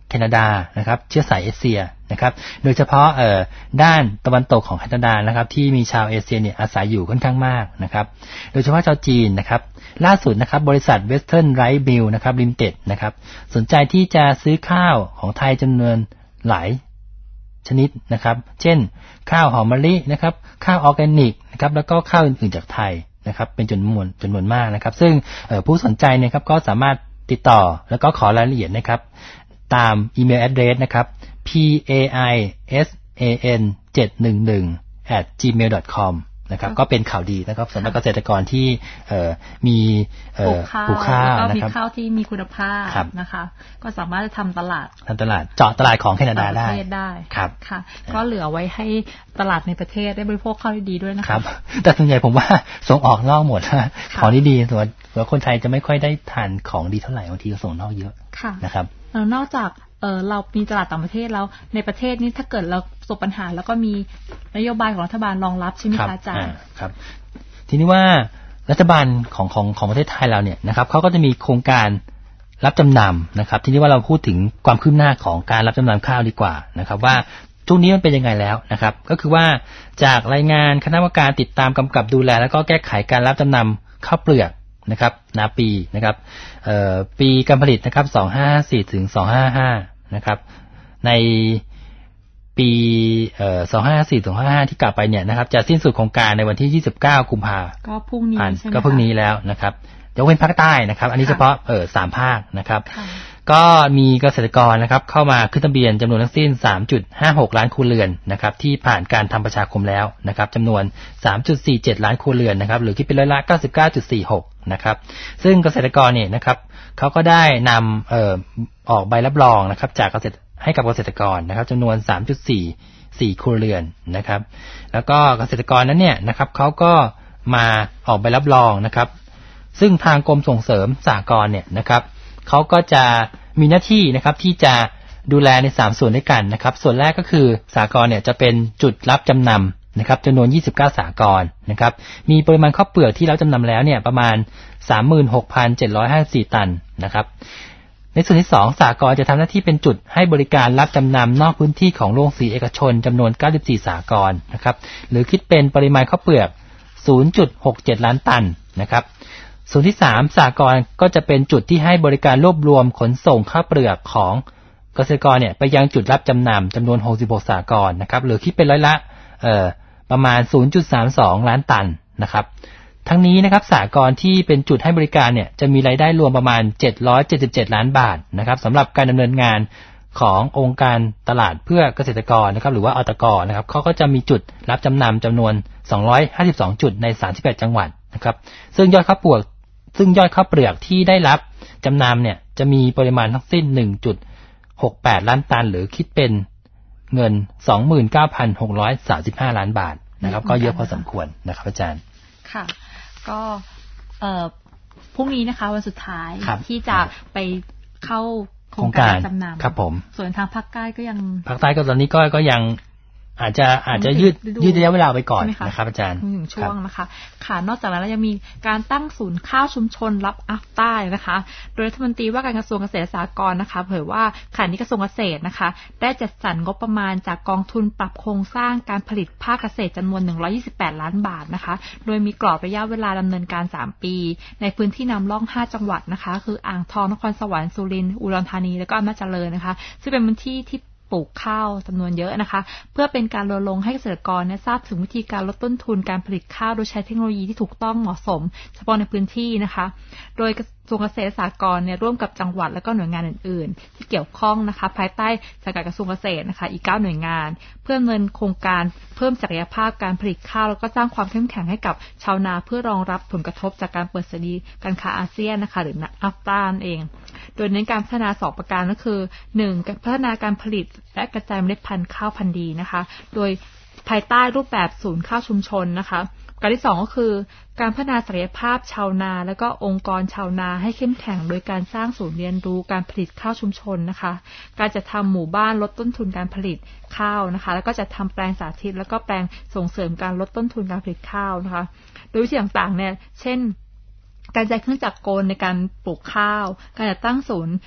S2: แคนาดานะครับเชื้อสายเอเชียนะครับโดยเฉพาะเอ่อด้านตะวันตกของแคนาดานะครับที่มีชาวเอเชียเนี่ยอาศัยอยู่ค่อนข้างมากนะครับโดยเฉพาะชาวจีนนะครับล่าสุดนะครับบริษัท Western Rice Mill นะครับ Limited นะครับสนใจที่จะซื้อข้าวของไทยจำนวนหลายชนิดนะครับเช่นข้าวหอมมะลินะครับข้าวออร์แกนิกนะครับแล้วก็ข้าวอื่นๆจากไทยนะครับเป็นจำนวนจำนวนมากนะครับซึ่งผู้สนใจเนี่ยครับก็สามารถติดต่อแล้วก็ขอรายละเอียดนะครับตามอีเมล address นะครับ p a i s a n เจ็ดหนึ่งหนึ่ง at gmail dot com นะครับก็เป็นข่าวดีนะครับสำหรับเกษตรกรที่มีปลูกข้าวแล้วก็มี
S1: ข้าวที่มีคุณภาพนะคะก็สามารถทำตลาด
S2: ทำตลาดเจาะตลาดของแคนาดาได้
S1: ได้ครับค่ะก็เหลือไว้ให้ตลาดในประเทศได้บริโภคข้าวดีๆด้วยนะคะ
S2: ครับแต่ส่วนใหญ่ผมว่าส่งออกนอกหมดของดีๆส่วนส่วนคนไทยจะไม่ค่อยได้ทานของดีเท่าไหร่บางทีก็ส่งนอกเยอะนะครับ
S1: นอกจากเออเรามีตลาดต่างประเทศแล้วในประเทศนี้ถ้าเกิดเราประสบปัญหาแล้วก็มีนโยบายของรัฐบาลรองรับใช่ไหมคะอาจารย์
S2: ครับทีนี้ว่ารัฐบาลของของของประเทศไทยเราเนี่ยนะครับเขาก็จะมีโครงการรับจำนำนะครับทีนี้ว่าเราพูดถึงความคืบหน้าของการรับจำนำข้าวดีกว่านะครับว่าช่วงนี้มันเป็นยังไงแล้วนะครับก็คือว่าจากรายงานคณะกรรมการติดตามกำกับดูแลแล้วก็แก้ไขการรับจำนำข้าวเปลือกนะครับนาปีนะครับเอ่อปีการผลิตนะครับสองพันห้าร้อยห้าสิบสี่ถึงสองพันห้าร้อยห้าสิบห้านะครับในปีเอ่อสองพันห้าร้อยห้าสิบสี่ถึงสองพันห้าร้อยห้าสิบห้าที่กลับไปเนี่ยนะครับจะสิ้นสุดโครงการในวันที่ยี่สิบเก้ากุมภาพันธ์
S1: ก็พรุ่งนี้ใช่มั้ย
S2: ก็พรุ่งนี้แล้วนะครับยกเว้นภาคใต้นะครับอันนี้เฉพาะเอ่อสามภาคนะครับก็มีเกษตรกรนะครับเข้ามาขึ้นทะเบียนจำนวนทั้งสิ้น สามจุดห้าหก ล้านครัวเรือนนะครับที่ผ่านการทำประชาคมแล้วนะครับจำนวน สามจุดสี่เจ็ด ล้านครัวเรือนนะครับหรือคิดเป็นร้อยละ เก้าสิบเก้าจุดสี่หก นะครับซึ่งเกษตรกรเนี่ยนะครับเขาก็ได้นำเอ่อออกใบรับรองนะครับจากเกษตรให้กับเกษตรกรนะครับจำนวน สามจุดสี่สี่ ครัวเรือนนะครับแล้วก็เกษตรกรนั้นเนี่ยนะครับเขาก็มาออกใบรับรองนะครับซึ่งทางกรมส่งเสริมสหกรณ์เนี่ยนะครับเขาก็จะมีหน้าที่นะครับที่จะดูแลในสามส่วนด้วยกันนะครับส่วนแรกก็คือสหกรณ์เนี่ยจะเป็นจุดรับจำนำนะครับจำนวนยี่สิบเก้าสหกรณ์นะครับมีปริมาณข้าวเปลือกที่รับจำนำแล้วเนี่ยประมาณ สามหมื่นหกพันเจ็ดร้อยห้าสิบสี่ ตันนะครับในส่วนที่สองสหกรณ์จะทำหน้าที่เป็นจุดให้บริการรับจำนำนอกพื้นที่ของโรงสีเอกชนจำนวนเก้าสิบสี่สหกรณ์นะครับหรือคิดเป็นปริมาณข้าวเปลือก ศูนย์จุดหกเจ็ด ล้านตันนะครับส่วนที่สามสหกรณ์ก็จะเป็นจุดที่ให้บริการรวบรวมขนส่งข้าวเปลือกของเกษตรกรเนี่ยไปยังจุดรับจำนำจำนวนหกสิบหกสหกรณ์นะครับหรือคิดเป็นร้อยละเอ่อประมาณ ศูนย์จุดสามสอง ล้านตันนะครับทั้งนี้นะครับสหกรณ์ที่เป็นจุดให้บริการเนี่ยจะมีรายได้รวมประมาณเจ็ดร้อยเจ็ดสิบเจ็ดล้านบาทนะครับสำหรับการดำเนินงานขององค์การตลาดเพื่อเกษตรกรนะครับหรือว่าอตกนะครับเขาก็จะมีจุดรับจำนำจำนวนสองร้อยห้าสิบสองจุดในสามสิบแปดจังหวัดนะครับซึ่งยอดข้าวเปลือกซึ่งยอดข้าวเปลือกที่ได้รับจำนำเนี่ยจะมีปริมาณทั้งสิ้น หนึ่งจุดหกแปด ล้านตันหรือคิดเป็นเงิน สองหมื่นเก้าพันหกร้อยสามสิบห้า ล้านบาทนะครับก็เยอะพอสมควรนะครับอาจารย์
S1: ค่ะก็เอ่อพรุ่งนี้นะคะวันสุดท้ายที่จะไปเข้าโครงการจำนำ
S2: ครับผม
S1: ส่วนทางภาคใต้ก็ยัง
S2: ภาคใต้ก็ตอนนี้ก็ก็ยังอาจจะอาจจะยืดยืดระยะเวลาไปก่อนนะครับอาจารย์
S1: ช่วงนะคะค่ะนอกจากนั้นแล้วยังมีการตั้งศูนย์ข้าวชุมชนรับอัฟใต้นะคะโดยรัฐมนตรีว่าการกระทรวงเกษตรและสหกรณ์นะคะเผยว่าขณะนี้กระทรวงเกษตรนะคะได้จัดสรรงบประมาณจากกองทุนปรับโครงสร้างการผลิตภาคเกษตรจำนวนหนึ่งร้อยยี่สิบแปดล้านบาทนะคะโดยมีกรอบระยะเวลาดำเนินการสามปีในพื้นที่นำร่องห้าจังหวัดนะคะคืออ่างทองนครสวรรค์สุรินทร์อุดรธานีแล้วก็อำนาจเจริญนะคะซึ่งเป็นพื้นที่ที่ปลูกข้าวจำนวนเยอะนะคะเพื่อเป็นการรณรงค์ให้เกษตรกรเนี่ยทราบถึงวิธีการลดต้นทุนการผลิตข้าวโดยใช้เทคโนโลยีที่ถูกต้องเหมาะสมเฉพาะในพื้นที่นะคะโดยกระทรวงเกษตรและสหกรณ์เนี่ยร่วมกับจังหวัดและก็หน่วยงานอื่นๆที่เกี่ยวข้องนะคะภายใต้สังกัดกระทรวงเกษตรนะคะอีกเก้าหน่วยงานเพื่อดำเนินโครงการเพิ่มศักยภาพการผลิตข้าวแล้วก็สร้างความเข้มแข็งให้กับชาวนาเพื่อรองรับผลกระทบจากการเปิดเสรีการค้าอาเซียนนะคะหรืออัฟตาเองโดยเน้นการพัฒนาสองประการก็คือหนึ่งการพัฒนาการผลิตและกระจายเมล็ดพันธุ์ข้าวพันธุ์ดีนะคะโดยภายใต้รูปแบบศูนย์ข้าวชุมชนนะคะการที่สองก็คือการพัฒนาศักยภาพชาวนาและก็องค์กรชาวนาให้เข้มแข็งโดยการสร้างศูนย์เรียนรู้การผลิตข้าวชุมชนนะคะการจัดทำหมู่บ้านลดต้นทุนการผลิตข้าวนะคะแล้วก็จัดทำแปลงสาธิตแล้วก็แปลงส่งเสริมการลดต้นทุนการผลิตข้าวนะคะโดยวิธีต่างๆเนี่ยเช่นการใช้เครื่องจักรกลในการปลูกข้าวการจัดตั้งศูนย์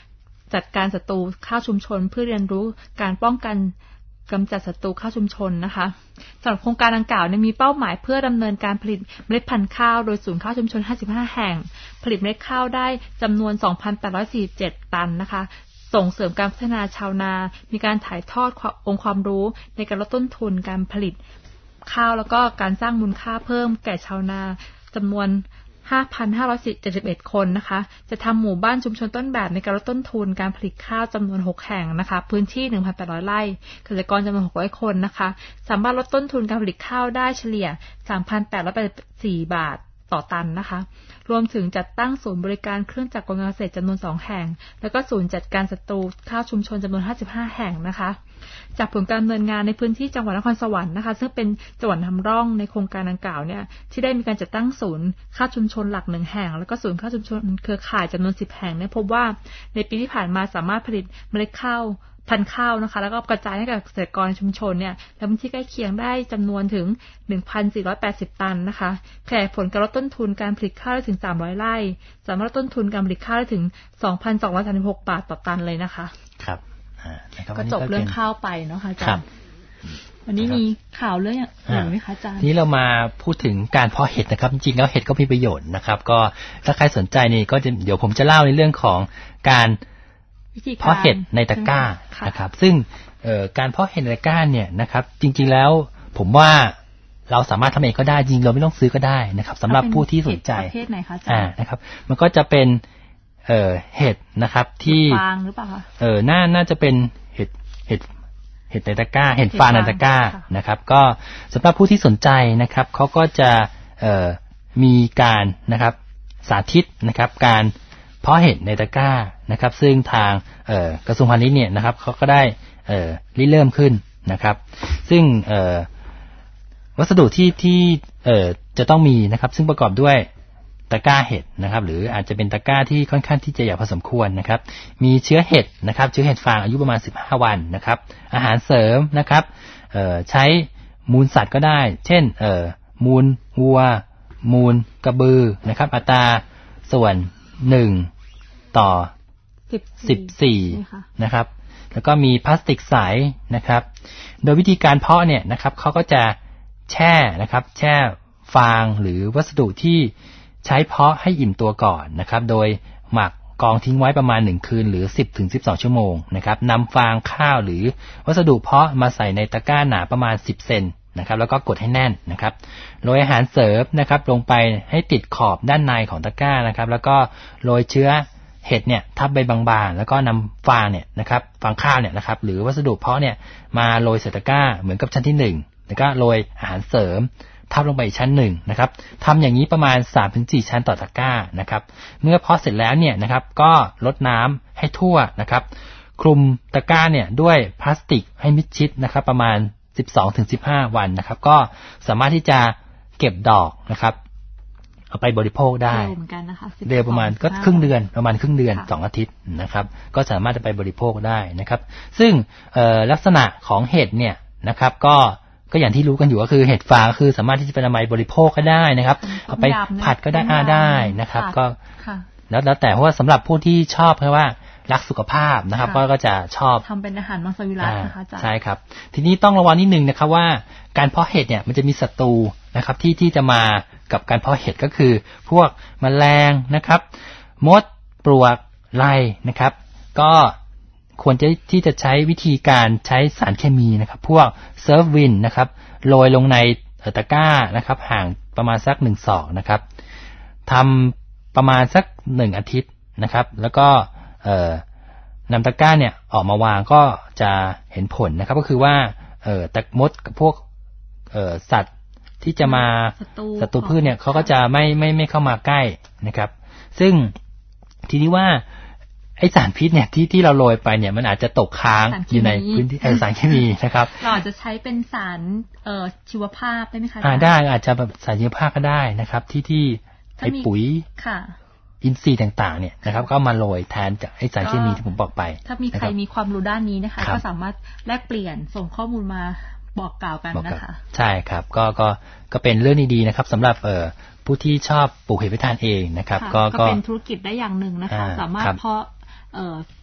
S1: จัดการศัตรูข้าวชุมชนเพื่อเรียนรู้การป้องกันกำจัดศัตรูข้าวชุมชนนะคะสำหรับโครงการดังกล่าวเนี่ยมีเป้าหมายเพื่อดำเนินการผลิตเมล็ดพันธุ์ข้าวโดยศูนย์ข้าวชุมชนห้าสิบห้าแห่งผลิตเมล็ดข้าวได้จำนวน สองพันแปดร้อยสี่สิบเจ็ด ตันนะคะส่งเสริมการพัฒนาชาวนามีการถ่ายทอดองค์ความรู้ในการลดต้นทุนการผลิตข้าวแล้วก็การสร้างมูลค่าเพิ่มแก่ชาวนาจำนวนห้าพันห้าร้อยเจ็ดสิบเอ็ด คนนะคะจะทำหมู่บ้านชุมชนต้นแบบในการลดต้นทุนการผลิตข้าวจำนวนหกแห่งนะคะพื้นที่ หนึ่งพันแปดร้อย ไร่เกษตรกรจำนวนหกร้อยคนนะคะสามารถลดต้นทุนการผลิตข้าวได้เฉลี่ย สามพันแปดร้อยแปดสิบสี่ บาทต่อตันนะคะรวมถึงจัดตั้งศูนย์บริการเครื่องจักรกลการเกษตรจำนวนสองแห่งแล้วก็ศูนย์จัดการศัตรูข้าวชุมชนจำนวนห้าสิบห้าแห่งนะคะจากผลการดำเนินงานในพื้นที่จังหวัดนครสวรรค์นะคะซึ่งเป็นจังหวัดนำร่องในโครงการดังกล่าวเนี่ยที่ได้มีการจัดตั้งศูนย์ข้าวชุมชนหลักหนึ่งแห่งแล้วก็ศูนย์ข้าวชุมชนเครือข่ายจำนวนสิบแห่งเนี่ยพบว่าในปีที่ผ่านมาสามารถผลิตเมล็ดข้าวพันธุ์ข้าวนะคะแล้วก็กระจายให้กับเกษตรกรชุมชนเนี่ยและพื้นที่ใกล้เคียงได้จำนวนถึง หนึ่งพันสี่ร้อยแปดสิบ ตันนะคะขยายผลการลดต้นทุนการผลิตข้าวได้ถึงสามร้อยไร่สามารถลดต้นทุนการผลิตข้าวได้ถึง สองพันสองร้อยสามสิบหก บาทต่อตันเลยนะคะ
S2: ครับ
S1: ก็จบเรื่องข้าวไปเนาะค่ะอาจารย์วันนี้มีข่าวเรื่องอะไรไหมคะอาจารย์
S2: นี้เรามาพูดถึงการเพาะเห็ดนะครับจริงๆแล้วเห็ดก็มีประโยชน์นะครับก็ถ้าใครสนใจนี่ก็จะเดี๋ยวผมจะเล่าในเรื่องของการเพาะเห็ดในตะกร้านะครับซึ่งการเพาะเห็ดในตะกร้าเนี่ยนะครับจริงๆแล้วผมว่าเราสามารถทำเองก็ได้จริงเราไม่ต้องซื้อก็ได้นะครับสำหรับผู้ที่สนใจ
S1: ประเภทไหนคะอาจารย์
S2: นะครับมันก็จะเป็นเอ่อเห็ดนะครับที่
S1: ฟางหรือเปล่าคะ
S2: เออน่าน่าจะเป็นเห็ดเห็ดเห็ดในตะกร้าเห็ดฟางในตะกร้านะครับก็สำหรับผู้ที่สนใจนะครับเขาก็จะเอ่อมีการนะครับสาธิตนะครับการเพาะเห็ดในตะกร้านะครับซึ่งทางเอ่อกระทรวงพาณิชย์เนี่ยนะครับเขาก็ได้เอ่อริเริ่มขึ้นนะครับซึ่งเอ่อวัสดุที่ที่เอ่อจะต้องมีนะครับซึ่งประกอบด้วยตะกร้าเห็ดนะครับหรืออาจจะเป็นตะกร้าที่ค่อนข้างที่จะใหญ่พอสมควรนะครับมีเชื้อเห็ดนะครับเชื้อเห็ดฟางอายุประมาณสิบห้าวันนะครับอาหารเสริมนะครับเอ่อใช้มูลสัตว์ก็ได้เช่นเอ่อมูลวัวมูลกระบือนะครับอัตราส่วนหนึ่งต่อสิบสี่นะครับแล้วก็มีพลาสติกใสนะครับโดยวิธีการเพาะเนี่ยนะครับเขาก็จะแช่นะครับแช่ฟางหรือวัสดุที่ใช้เพาะให้อิ่มตัวก่อนนะครับโดยหมักกองทิ้งไว้ประมาณหนึ่งคืนหรือ สิบถึงสิบสอง ชั่วโมงนะครับนำฟางข้าวหรือวัสดุเพาะมาใส่ในตะกร้าหนาประมาณสิบเซนนะครับแล้วก็กดให้แน่นนะครับโรยอาหารเสริมนะครับลงไปให้ติดขอบด้านในของตะกร้านะครับแล้วก็โรยเชื้อเห็ดเนี่ยทับใบบางๆแล้วก็นำฟางเนี่ยนะครับฟางข้าวเนี่ยนะครับหรือวัสดุเพาะเนี่ยมาโรยใส่ตะกร้าเหมือนกับชั้นที่หนึ่งแล้วก็โรยอาหารเสริมทับลงไปอีกชั้นหนึ่งนะครับทำอย่างนี้ประมาณ สามถึงสี่ ชั้นต่อตะกร้านะครับเมื่อเพาะเสร็จแล้วเนี่ยนะครับก็รดน้ำให้ทั่วนะครับคลุมตะกร้าเนี่ยด้วยพลาสติกให้มิดชิดนะครับประมาณ สิบสองถึงสิบห้า วันนะครับก็สามารถที่จะเก็บดอกนะครับเอาไปบริโภคได้เร็วเหมือนกันนะคะเร็วประมาณก็ครึ่งเดือนประมาณครึ่งเดือนสองอาทิตย์นะครับก็สามารถจะไปบริโภคได้นะครับซึ่งลักษณะของเห็ดเนี่ยนะครับก็ก็อย่างที่รู้กันอยู่ก็คือเห็ดฟางคือสามารถที่จะเป็นนำไปบริโภคก็ได้นะครับเอาไปผัดก็ได้อาได้นะครับก็แล้วแล้วแต่เพราะว่าสำหรับผู้ที่ชอบเพราะว่ารักสุขภาพนะครับก็ก็จะชอบ
S1: ทำเป็นอาหารมังสวิรัตินะคะอาจารย์
S2: ใช่ครับทีนี้ต้องระวังนิดนึงนะครับว่าการเพาะเห็ดเนี่ยมันจะมีศัตรูนะครับที่ที่จะมากับการเพาะเห็ดก็คือพวกแมลงนะครับมดปลวกไล่นะครับก็ควรจะที่จะใช้วิธีการใช้สารเคมีนะครับพวกเซิร์ฟวินนะครับโรยลงในตะกร้านะครับห่างประมาณสักหนึ่งศอกนะครับทำประมาณสักหนึ่งอาทิตย์นะครับแล้วก็เอ่อนำตะกร้าเนี่ยออกมาวางก็จะเห็นผลนะครับก็คือว่าเอ่อตะมดกับพวกเอ่อสัตว์ที่จะมาศัตรูพืชเนี่ยเขาก็จะไม่ไม่ไม่เข้ามาใกล้นะครับซึ่งทีนี้ว่าไอสารพิษเนี่ยที่ที่เราโรยไปเนี่ยมันอาจจะตกค้างอยู่ในพื้นที่สารเคมีนะครับ
S1: เราอาจจะใช้เป็นสารเอ่อชีวภาพได้ไหมคะ
S2: อ่าได้อาจจะแบบสารชีวภาพก็ได้นะครับที่ที่ไอปุ๋ย
S1: ค่ะ
S2: อินทรีย์ต่างๆเนี่ยนะครับก็มาโรยแทนจากไอสารเคมีที่ผมบอกไป
S1: ถ้ามีใครมีความรู้ด้านนี้นะคะก็สามารถแลกเปลี่ยนส่งข้อมูลมาบอกกล่าวกันนะคะ
S2: ใช่ครับก็ก็ก็เป็นเรื่องดีๆนะครับสำหรับเอ่อผู้ที่ชอบปลูกเห็ดไว้ทานเองนะครับก็
S1: ก็เป็นธุรกิจได้อย่างหนึ่งนะคะสามารถเพาะเอ่อ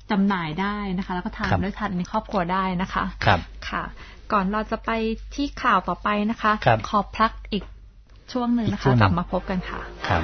S1: จำหน่ายได้นะคะแล้วก็ทานด้วยทานในครอบครัวได้นะคะ
S2: ครับ
S1: ค่ะก่อนเราจะไปที่ข่าวต่อไปนะคะขอพักอีกช่วงหนึ่งนะคะกลับมาพบกันค่ะ
S2: ครับ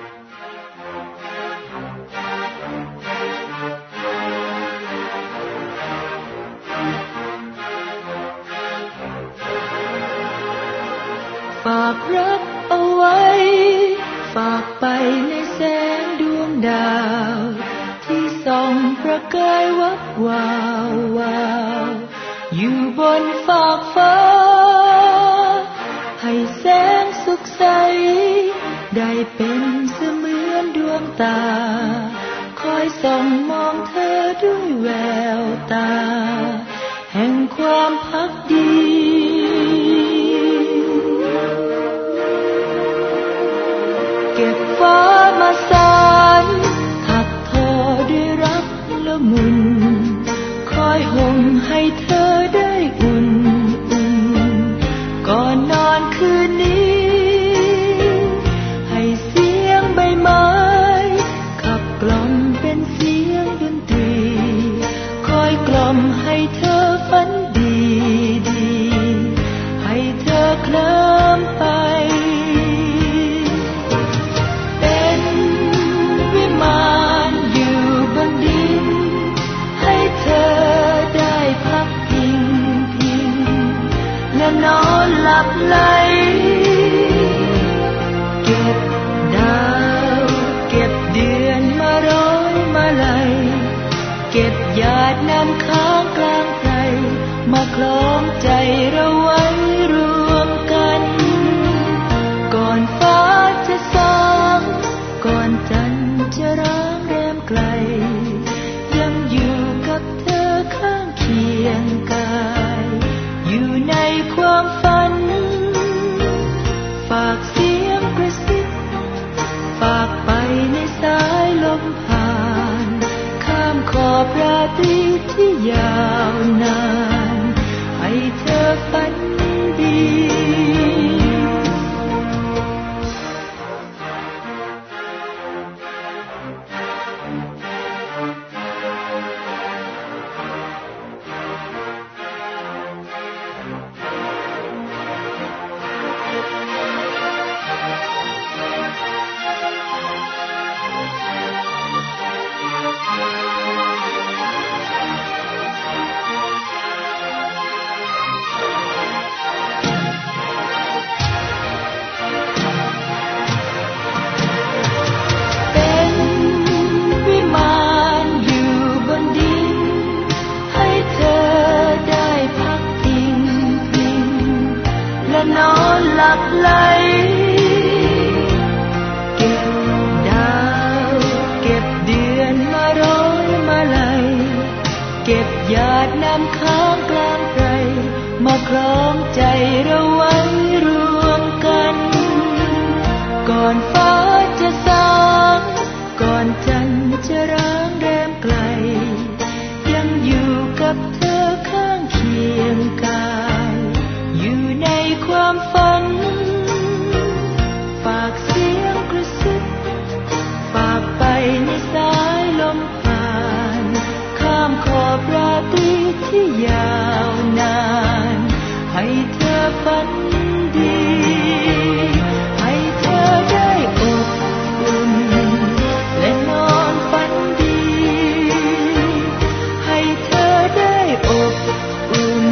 S3: ฝากรักเอาไว้ฝากไปในแสงดวงดาวที่ส่องประกายวับวาววาวอยู่บนฟากฟ้าให้แสงสุขใสได้เป็นเสมือนดวงตาคอยส่องมองเธอด้วยแววตาแห่งความภักดีเก็บฟ้ามาสานถักทอด้วยรักละมุนคอยห่มให้เธอได้อุ่นอุ่นก่อนนอนคืนนี้ให้เสียงใบไม้ขับกล่อมเป็นเสียงดนตรีคอยกล่อมให้เธอฝันดีดีให้เธอเคลิ้มไปนอนหลับไหลเก็บดาวเก็บเดือนมาร้อยมาลัยเก็บหยาดน้ำค้างกลางไพรมาคล้องใจเราไว้รวมกันก่อนฟ้าจะสางก่อนจันทร์จะร้างแรมไกลยังอยู่กับเธอข้างเคียงกายอยู่ในความฝันฝากเสียงกระซิบฝากไปในสายลมผ่านข้ามขอบราตรีที่ยาวนานให้เธอฝันดีนอนหลับไหลเก็บดาวเก็บเดือนมาร้อยมาลัยเก็บหยาดน้ำค้างกลางไพรมาคล้องใจเราไว้รวมกันก่อนฟ้าจะสางก่อนจันทร์จะร้างแรมไกลยังอยู่กับเธอข้างเคียงกายอยู่ในความฝันฝากเสียงกระซิบฝากไปในสายลมผ่านข้ามขอบราตรีที่ยาวนานให้เธอฝันดีให้เธอได้อบอุ่นและนอนฝันดีให้เธอได้อบอุ่น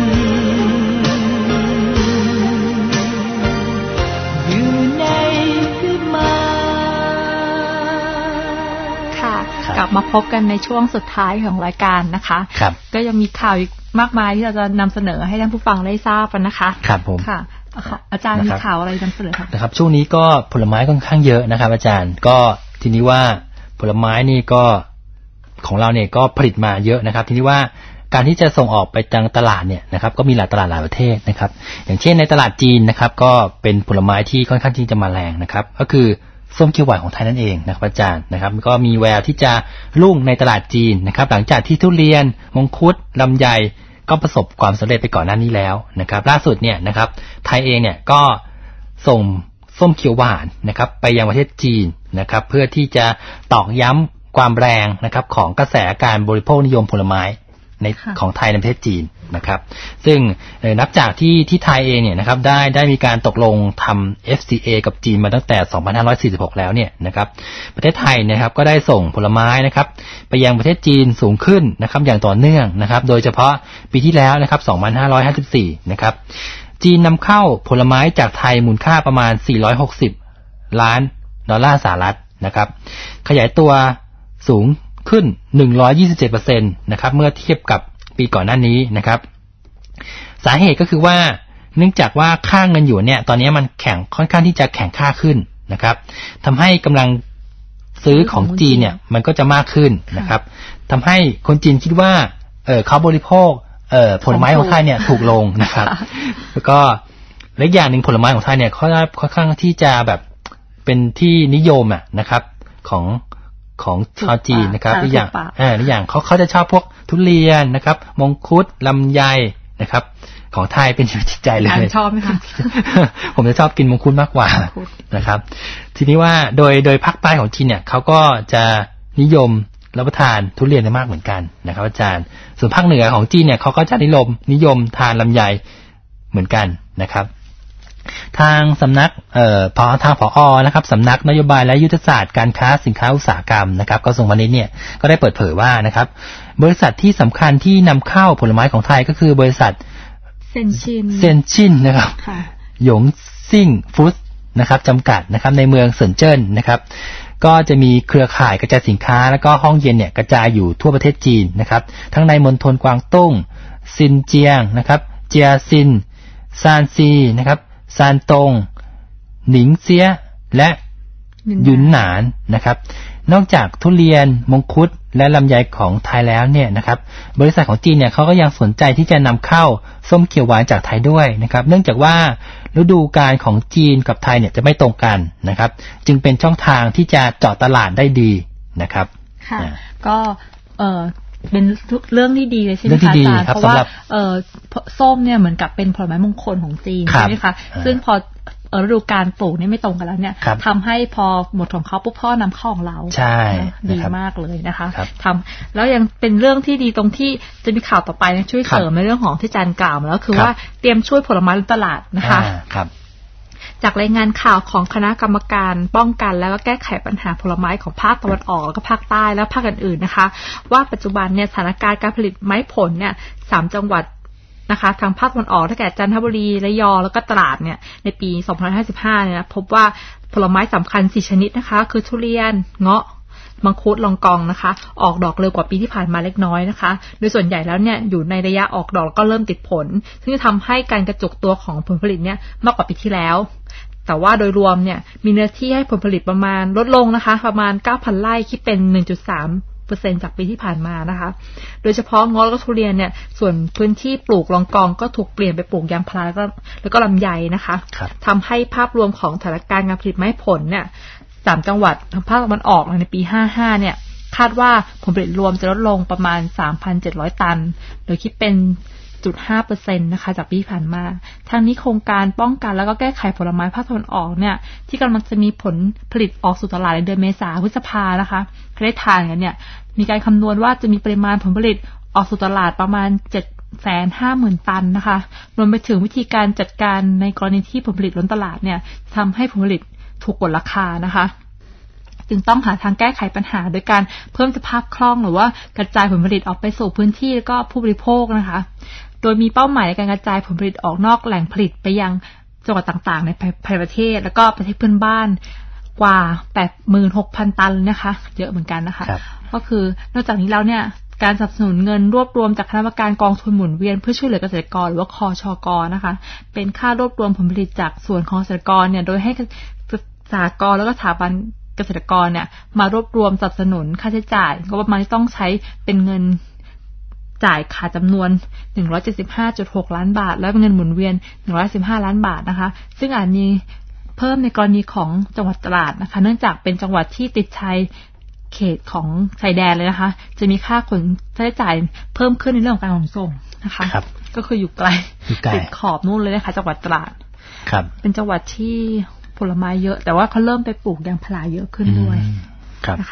S1: กลับมาพบกันในช่วงสุดท้ายของรายการนะคะ
S2: ครับ
S1: ก็ยังมีข่าวอีกมากมายที่เราจะนำเสนอให้ท่านผู้ฟังได้ทราบกันนะคะ
S2: ครับผม
S1: ค่ะอาจารย์มีข่าวอะไรนำเสนอครับ
S2: นะครับช่วงนี้ก็ผลไม้ค่อนข้างเยอะนะครับอาจารย์ก็ทีนี้ว่าผลไม้นี่ก็ของเราเนี่ยก็ผลิตมาเยอะนะครับทีนี้ว่าการที่จะส่งออกไปยังตลาดเนี่ยนะครับก็มีหลายตลาดหลายประเทศนะครับอย่างเช่นในตลาดจีนนะครับก็เป็นผลไม้ที่ค่อนข้างที่จะมาแรงนะครับก็คือส้มเขียวหวานของไทยนั่นเองนะครับอาจารย์นะครับก็มีแววที่จะรุ่งในตลาดจีนนะครับหลังจากที่ทุเรียนมังคุดลำไยก็ประสบความสำเร็จไปก่อนหน้านี้แล้วนะครับล่าสุดเนี่ยนะครับไทยเองเนี่ยก็ส่งส้มเขียวหวานนะครับไปยังประเทศจีนนะครับเพื่อที่จะตอกย้ำความแรงนะครับของกระแสการบริโภคนิยมผลไม้ในของไทยในประเทศจีนนะครับซึ่งนับจากที่ที่ไทยเองเนี่ยนะครับได้ได้มีการตกลงทำ เอฟ ซี เอ กับจีนมาตั้งแต่สองพันห้าร้อยสี่สิบหกแล้วเนี่ยนะครับประเทศไทยนะครับก็ได้ส่งผลไม้นะครับไปยังประเทศจีนสูงขึ้นนะครับอย่างต่อเนื่องนะครับโดยเฉพาะปีที่แล้วนะครับสองพันห้าร้อยห้าสิบสี่นะครับจีนนำเข้าผลไม้จากไทยมูลค่าประมาณสี่ร้อยหกสิบล้านดอลลาร์สหรัฐนะครับขยายตัวสูงขึ้น หนึ่งร้อยยี่สิบเจ็ดเปอร์เซ็นต์ นะครับเมื่อเทียบกับปีก่อนหน้านี้นะครับสาเหตุก็คือว่าเนื่องจากว่าค่าเงินหยวนเนี่ยตอนนี้มันแข็งค่อนข้างที่จะแข็งค่าขึ้นนะครับทำให้กำลังซื้อของจีนเนี่ยมันก็จะมากขึ้นนะครับทำให้คนจีนคิดว่าเออเขาบริโภคเอ่อผลไม้ของไทยเนี่ยถูกลงนะครับแล้วก็และอย่างหนึ่งผลไม้ของไทยเนี่ยเขาค่อนข้างที่จะแบบเป็นที่นิยมอ่ะนะครับของของชาวจีนนะครับอีกอย่างอ่าอีกอย่างเขาเขาจะชอบพวกทุเรียนนะครับมงคุดลำไยนะครับของไทยเป็นชีวิตจิตใจเลย
S1: ชอบไหมคะ
S2: ผมจะชอบกินมงคุดมากกว่านะครับทีนี้ว่าโดยโดยภาคใต้ของจีนเนี่ยเขาก็จะนิยมรับประทานทุเรียนได้มากเหมือนกันนะครับอาจารย์ส่วนภาคเหนือของจีนเนี่ยเขาก็จะนิยมนิยมทานลำไยเหมือนกันนะครับทางสำนักเอ่อพอทางผอ.นะครับสำนักนโยบายและยุทธศาสตร์การค้าสินค้าอุตสาหกรรมนะครับกระทรวงพาณิชย์เนี่ยก็ได้เปิดเผยว่านะครับบริษัทที่สำคัญที่นำเข้าผลไม้ของไทยก็คือบริษัท
S1: เซนชิน
S2: เซนชินนะครับหยงซิ่งฟู้ดนะครับจำกัดนะครับในเมืองเซินเจิ้นนะครับก็จะมีเครือข่ายกระจายสินค้าแล้วก็ห้องเย็นเนี่ยกระจายอยู่ทั่วประเทศจีนนะครับทั้งในมณฑลกวางตุ้งซินเจียงนะครับเจียซินซานซีนะครับซานตงหนิงเซียและหยุนหนานนะครับนอกจากทุเรียนมงคุดและลำไยของไทยแล้วเนี่ยนะครับบริษัทของจีนเนี่ยเขาก็ยังสนใจที่จะนำเข้าส้มเขียวหวานจากไทยด้วยนะครับเนื่องจากว่าฤดูกาลของจีนกับไทยเนี่ยจะไม่ตรงกันนะครับจึงเป็นช่องทางที่จะเจาะตลาดได้ดีนะครับ
S1: ค่ะก็เอ่อเป็นเรื่องที่ดีเลยใช่ไหมคะอาจารย์เพราะว่าเอ่อส้มเนี่ยเหมือนกับเป็นผลไม้มงคลของจีนใช่ไหมคะซึ่งพอฤดูการปลูกนี่ไม่ตรงกันแล้วเนี่ยทำให้พอหมดของเขาปุ๊บพ่อนำเข้าของเรา
S2: ใช่
S1: ดีมากเลยนะคะทำแล้วยังเป็นเรื่องที่ดีตรงที่จะมีข่าวต่อไปนะช่วยเสริมในเรื่องของที่อาจารย์กล่าวมาแล้วคือว่าเตรียมช่วยผลไม้ตลาดนะคะจากรายงานข่าวของคณะกรรมการป้องกันแล้วก็แก้ไขปัญหาผลไม้ของภาคตะวันออกแล้วก็ภาคใต้และภาคอื่นๆนะคะว่าปัจจุบันเนี่ยสถานการณ์การผลิตไม้ผลเนี่ยสามจังหวัดนะคะทางภาคตะวันออกได้แก่จันทบุรีระยองแล้วก็ตราดเนี่ยในปีสองพันห้าร้อยห้าสิบห้าเนี่ยพบว่าผลไม้สำคัญสี่ชนิดนะคะคือทุเรียนเงาะมังคุดลองกองนะคะออกดอกเร็วกว่าปีที่ผ่านมาเล็กน้อยนะคะโดยส่วนใหญ่แล้วเนี่ยอยู่ในระยะออกดอกแล้วก็เริ่มติดผลซึ่งจะทำให้การกระจุกตัวของผลผลิตเนี่ยมากกว่าปีที่แล้วแต่ว่าโดยรวมเนี่ยมีเนื้อที่ให้ผลผลิตประมาณลดลงนะคะประมาณ เก้าพัน ไร่คิดเป็น หนึ่งจุดสามเปอร์เซ็นต์ จากปีที่ผ่านมานะคะโดยเฉพาะเงาะและทุเรียนเนี่ยส่วนพื้นที่ปลูกลองกองก็ถูกเปลี่ยนไปปลูกยางพาราแล้วก็แล้วก็ลำไยนะคะทำให้ภาพรวมของสถานการณ์การผลิตไม้ผลเนี่ยสามจังหวัดทางภาคตะวันออกในปีห้าสิบห้าเนี่ยคาดว่าผลผลิตรวมจะลดลงประมาณ สามพันเจ็ดร้อย ตันโดยคิดเป็น ศูนย์จุดห้าเปอร์เซ็นต์ นะคะจากปีที่ผ่านมาทางนี้โครงการป้องกันแล้วก็แก้ไขผลไม้ภาคตะวันออกเนี่ยที่กำลังจะมีผลผลิตออกสู่ตลาดในเดือนเมษายนพฤษภานะคะได้ทานกันเนี่ยมีการคำนวณว่าจะมีปริมาณผลผลิตออกสู่ตลาดประมาณ เจ็ดแสนห้าหมื่น ตันนะคะรวมไปถึงวิธีการจัดการในกรณีที่ผลผลิตล้นตลาดเนี่ยทำให้ผลผลิตถูกกดราคานะคะจึงต้องหาทางแก้ไขปัญหาโดยการเพิ่มสภาพคล่องหรือว่ากระจายผลผลิตออกไปสู่พื้นที่แล้วก็ผู้บริโภคนะคะโดยมีเป้าหมายในการกระจายผลผลิตออกนอกแหล่งผลิตไปยังจังหวัดต่างๆในภายในประเทศแล้วก็ประเทศเพื่อนบ้านกว่า แปดหมื่นหกพัน ตันนะคะเยอะเหมือนกันนะคะก็คือนอกจากนี้แล้วเนี่ยการสนับสนุนเงินรวบรวมจากคณะกรรมการกองทุนหมุนเวียนเพื่อช่วยเหลือเกษตรกรหรือว่าคชก.นะคะเป็นค่ารวบรวมผลผลิตจากส่วนของเกษตรกรเนี่ยโดยให้สหกรณ์แล้วก็สถาบันเกษตรกรเนี่ยมารวบรวมสนับสนุนค่าใช้จ่ายก็ประมาณที่ต้องใช้เป็นเงินจ่ายขาดจำนวน หนึ่งร้อยเจ็ดสิบห้าจุดหก ล้านบาทและเงินหมุนเวียนหนึ่งร้อยสิบห้าล้านบาทนะคะซึ่งอาจมีเพิ่มในกรณีของจังหวัดตราดนะคะเนื่องจากเป็นจังหวัดที่ติดชายเขตของชายแดนเลยนะคะจะมีค่าขนค่าใช้จ่ายเพิ่มขึ้นในเรื่องของการขนส่งนะคะก็คืออยู่ไกลติดขอบนู่นเลยนะคะจังหวัดตราดเป็นจังหวัดที่ผลไม้เยอะแต่ว่าเขาเริ่มไปปลูกยางพาราเยอะขึ้นด้วยนะคะ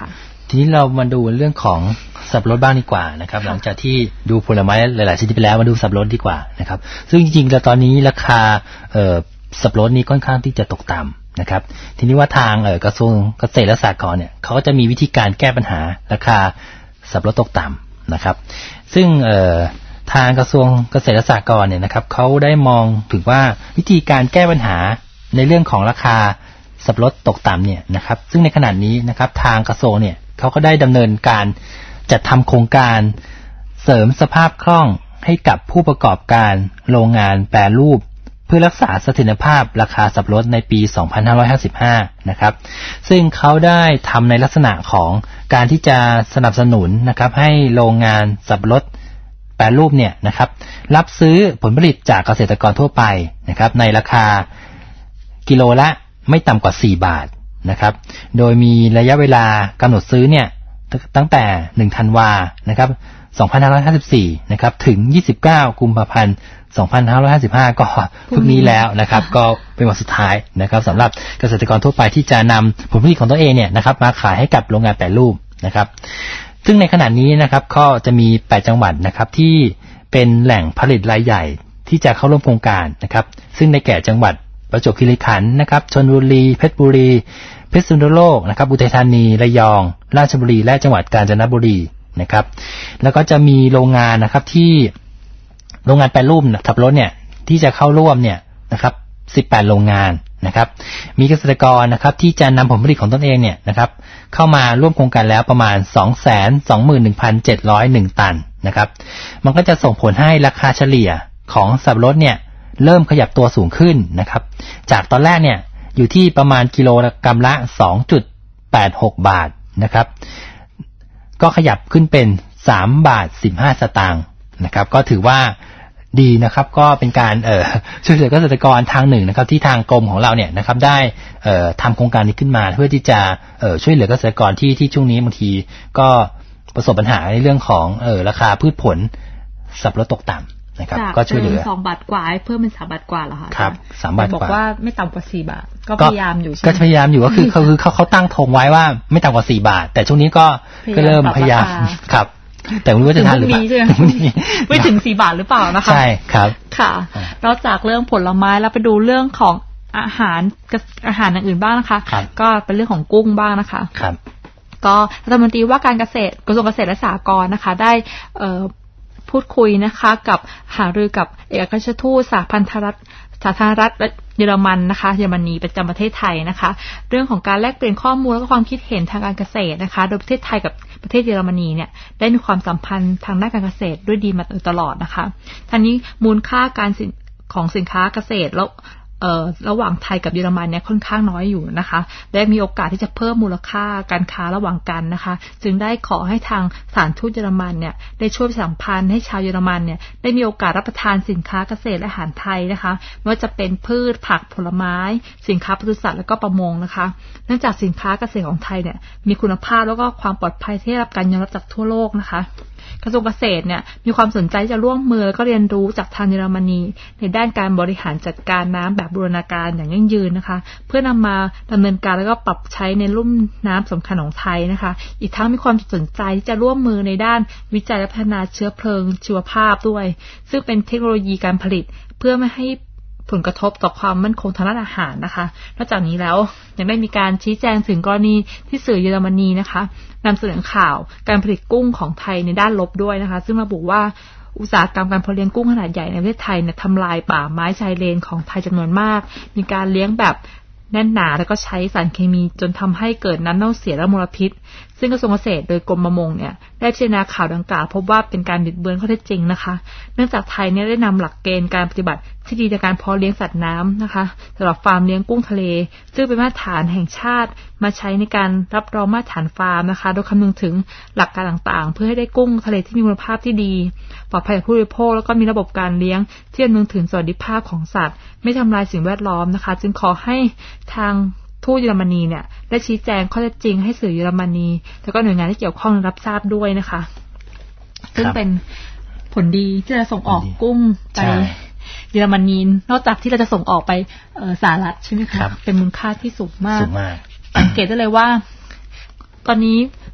S2: ทีนี้เรามาดูเรื่องของสับปะรดบ้างดีกว่านะครับหลังจากที่ดูผลไม้หลายๆชนิดไปแล้วมาดูสับปะรดดีกว่านะครับซึ่งจริงๆแล้วตอนนี้ราคาเอ่อสับปะรดนี้ค่อนข้างที่จะตกต่ำนะครับทีนี้ว่าทางเอ่อกระทรวงเกษตรและสหกรณ์เนี่ยเขาก็จะมีวิธีการแก้ปัญหาราคาสับปะรดตกต่ำนะครับซึ่งเอ่อทางกระทรวงเกษตรและสหกรณ์เนี่ยนะครับเขาได้มองถึงว่าวิธีการแก้ปัญหาในเรื่องของราคาสับปะรดตกต่ำเนี่ยนะครับซึ่งในขณะนี้นะครับทางกระทรวงเนี่ยเขาก็ได้ดำเนินการจัดทำโครงการเสริมสภาพคล่องให้กับผู้ประกอบการโรงงานแปรรูปเพื่อรักษาเสถียรภาพราคาสับปะรดในปีสองพันห้าร้อยห้าสิบห้านะครับซึ่งเขาได้ทำในลักษณะของการที่จะสนับสนุนนะครับให้โรงงานสับปะรดแปรรูปเนี่ยนะครับรับซื้อผลผลิตจากเกษตรกรทั่วไปนะครับในราคากิโลละไม่ต่ำกว่าสี่บาทนะครับโดยมีระยะเวลากำหนดซื้อเนี่ยตั้งแต่หนึ่งธันวานะครับสองพันห้าร้อยห้าสิบสี่นะครับถึงยี่สิบเก้ากุมภาพันธ์สองพันห้าร้อยห้าสิบห้าก็พรุ่งนี้แล้วนะครับก็เป็นวันสุดท้ายนะครับสำหรับเกษตรกรทั่วไปที่จะนำผลผลิตของตัวเองเนี่ยนะครับมาขายให้กับโรงงานแปรรูปนะครับซึ่งในขณะนี้นะครับก็จะมีแปดจังหวัดนะครับที่เป็นแหล่งผลิตรายใหญ่ที่จะเข้าร่วมโครงการนะครับซึ่งในแก่จังหวัดประจวบคีรีขันธ์นะครับชลบุรีเพชรบุรีเพชรบุรีนะครับอุทัยธานีระยองราชบุรีและจังหวัดกาญจนบุรีนะครับแล้วก็จะมีโรงงานนะครับที่โรงงานแปรรูปสับปะรดเนี่ยที่จะเข้าร่วมเนี่ยนะครับสิบแปดโรงงานนะครับมีเกษตรกรนะครับที่จะนำผลผลิตของตนเองเนี่ยนะครับเข้ามาร่วมโครงการแล้วประมาณ สองแสนสองหมื่นหนึ่งพันเจ็ดร้อยเอ็ด ตันนะครับมันก็จะส่งผลให้ราคาเฉลี่ยของสับปะรดเนี่ยเริ่มขยับตัวสูงขึ้นนะครับจากตอนแรกเนี่ยอยู่ที่ประมาณกิโลกรัมละ สองจุดแปดหก บาทนะครับก็ขยับขึ้นเป็นสามบาทสิบห้าสตางค์นะครับก็ถือว่าดีนะครับก็เป็นการเอ่อช่วยเหลือเกษตรกรทางหนึ่งนะครับที่ทางกรมของเราเนี่ยนะครับได้เอ่อทำโครงการนี้ขึ้นมาเพื่อที่จะเอ่อช่วยเหลือเกษตรกรที่ที่ช่วงนี้บางทีก็ประสบปัญหาในเรื่องของเอ่อราคาพืชผลสับปะรดตกต่ำนะครับก็ช่วยเหลือ
S1: สองบาทกว่าเพิ่มเป็นสามบาทกว่าเหรอคะ
S2: ครับสามบาทกว่า
S1: บอกว่าไม่ต่ำกว่าสี่บาทก็พยายามอยู่
S2: ก็พยายามอยู่ก็คือเขาคือเขาเขาตั้งธงไว้ว่าไม่ต่ำกว่าสี่บาทแต่ช่วงนี้ก็ก็เริ่มพยายามครับแต่ไม่รู้ว่าจะทันหรือเปล่า
S1: ไม่ถึงสี่บาทหรือเปล่านะคะ
S2: ใช่ครับ
S1: ค่ะนอกจากเรื่องผลไม้แล้วไปดูเรื่องของอาหารอาหารอย่างอื่นบ้างนะคะก็เป็นเรื่องของกุ้งบ้างนะคะ
S2: ครับ
S1: ก็รัฐมนตรีว่าการเกษตรกระทรวงเกษตรและสหกรณ์นะคะได้เอ่อพูดคุยนะคะกับหารือกับเอกอัครราชทูตสหพันธรัฐสาธารณรัฐเยอรมันนะคะเยอรมนีประจำประเทศไทยนะคะเรื่องของการแลกเปลี่ยนข้อมูลและความคิดเห็นทางการเกษตรนะคะโดยประเทศไทยกับประเทศเยอรมนีเนี่ยได้มีความสัมพันธ์ทางด้านการเกษตรด้วยดีมาตลอดนะคะทั้งนี้มูลค่าการของสินค้าเกษตรแล้วเอ่อระหว่างไทยกับเยอรมันเนี่ยค่อนข้างน้อยอยู่นะคะและมีโอกาสที่จะเพิ่มมูลค่าการค้าระหว่างกันนะคะจึงได้ขอให้ทางสถานทูตเยอรมันเนี่ยได้ช่วยประชาสัมพันธ์ให้ชาวเยอรมันเนี่ยได้มีโอกาสรับประทานสินค้าเกษตรและอาหารไทยนะคะไม่ว่าจะเป็นพืชผักผลไม้สินค้าปศุสัตว์และก็ประมงนะคะเนื่องจากสินค้าเกษตรของไทยเนี่ยมีคุณภาพแล้วก็ความปลอดภัยที่ได้รับการยอมรับจากทั่วโลกนะคะกระทรวงเกษตรเนี่ยมีความสนใจจะร่วมมือแล้วก็เรียนรู้จากทางเยอรมนีในด้านการบริหารจัดการน้ำแบบบูรณาการอย่างยั่งยืนนะคะเพื่อนำมาดำเนินการแล้วก็ปรับใช้ในลุ่มน้ำสำคัญของไทยนะคะอีกทั้งมีความสนใจที่จะร่วมมือในด้านวิจัยและพัฒนาเชื้อเพลิงชีวภาพด้วยซึ่งเป็นเทคโนโลยีการผลิตเพื่อไม่ให้ผลกระทบต่อความมั่นคงทางด้านอาหารนะคะนอกจากนี้แล้วยังได้มีการชี้แจงถึงกรณีที่สื่อเยอรมนีนะคะนำเสนอข่าวการผลิตกุ้งของไทยในด้านลบด้วยนะคะซึ่งระบุว่าอุตสาหกรรมการเพาะเลี้ยงกุ้งขนาดใหญ่ในประเทศไทยเนี่ยทำลายป่าไม้ชายเลนของไทยจำนวนมากมีการเลี้ยงแบบแน่นหนาแล้วก็ใช้สารเคมีจนทำให้เกิดน้ำเน่าเสียและมลพิษซึ่งกระทรวงเกษตรโดยกรมประมงเนี่ยได้พิจารณาข่าวดังกล่าวพบว่าเป็นการบิดเบือนข้อเท็จจริงนะคะเนื่องจากไทยเนี่ยได้นำหลักเกณฑ์การปฏิบัติที่ดีในการเพาะเลี้ยงสัตว์น้ำนะคะสำหรับฟาร์มเลี้ยงกุ้งทะเลซึ่งเป็นมาตรฐานแห่งชาติมาใช้ในการรับรองมาตรฐานฟาร์มนะคะโดยคำนึงถึงหลักการต่างๆเพื่อให้ได้กุ้งทะเลที่มีคุณภาพที่ดีปลอดภัยกับผู้บริโภคแล้วก็มีระบบการเลี้ยงที่คำนึงถึงสวัสดิภาพของสัตว์ไม่ทำลายสิ่งแวดล้อมนะคะจึงขอให้ทางทูตเยอรมนีเนี่ยได้ชี้แจงข้อเท็จจริงให้สื่อเยอรมนีแล้วก็หน่วยงานที่เกี่ยวข้องรับทราบด้วยนะคะซึ่งเป็นผลดีที่จะส่งออกกุ้งไปเยอรมนีนอกจากที่เราจะส่งออกไปสหรัฐใช่ไหมคะเป็นมูลค่าที่สูงมากสังเกตได้เลยว่าตอนนี้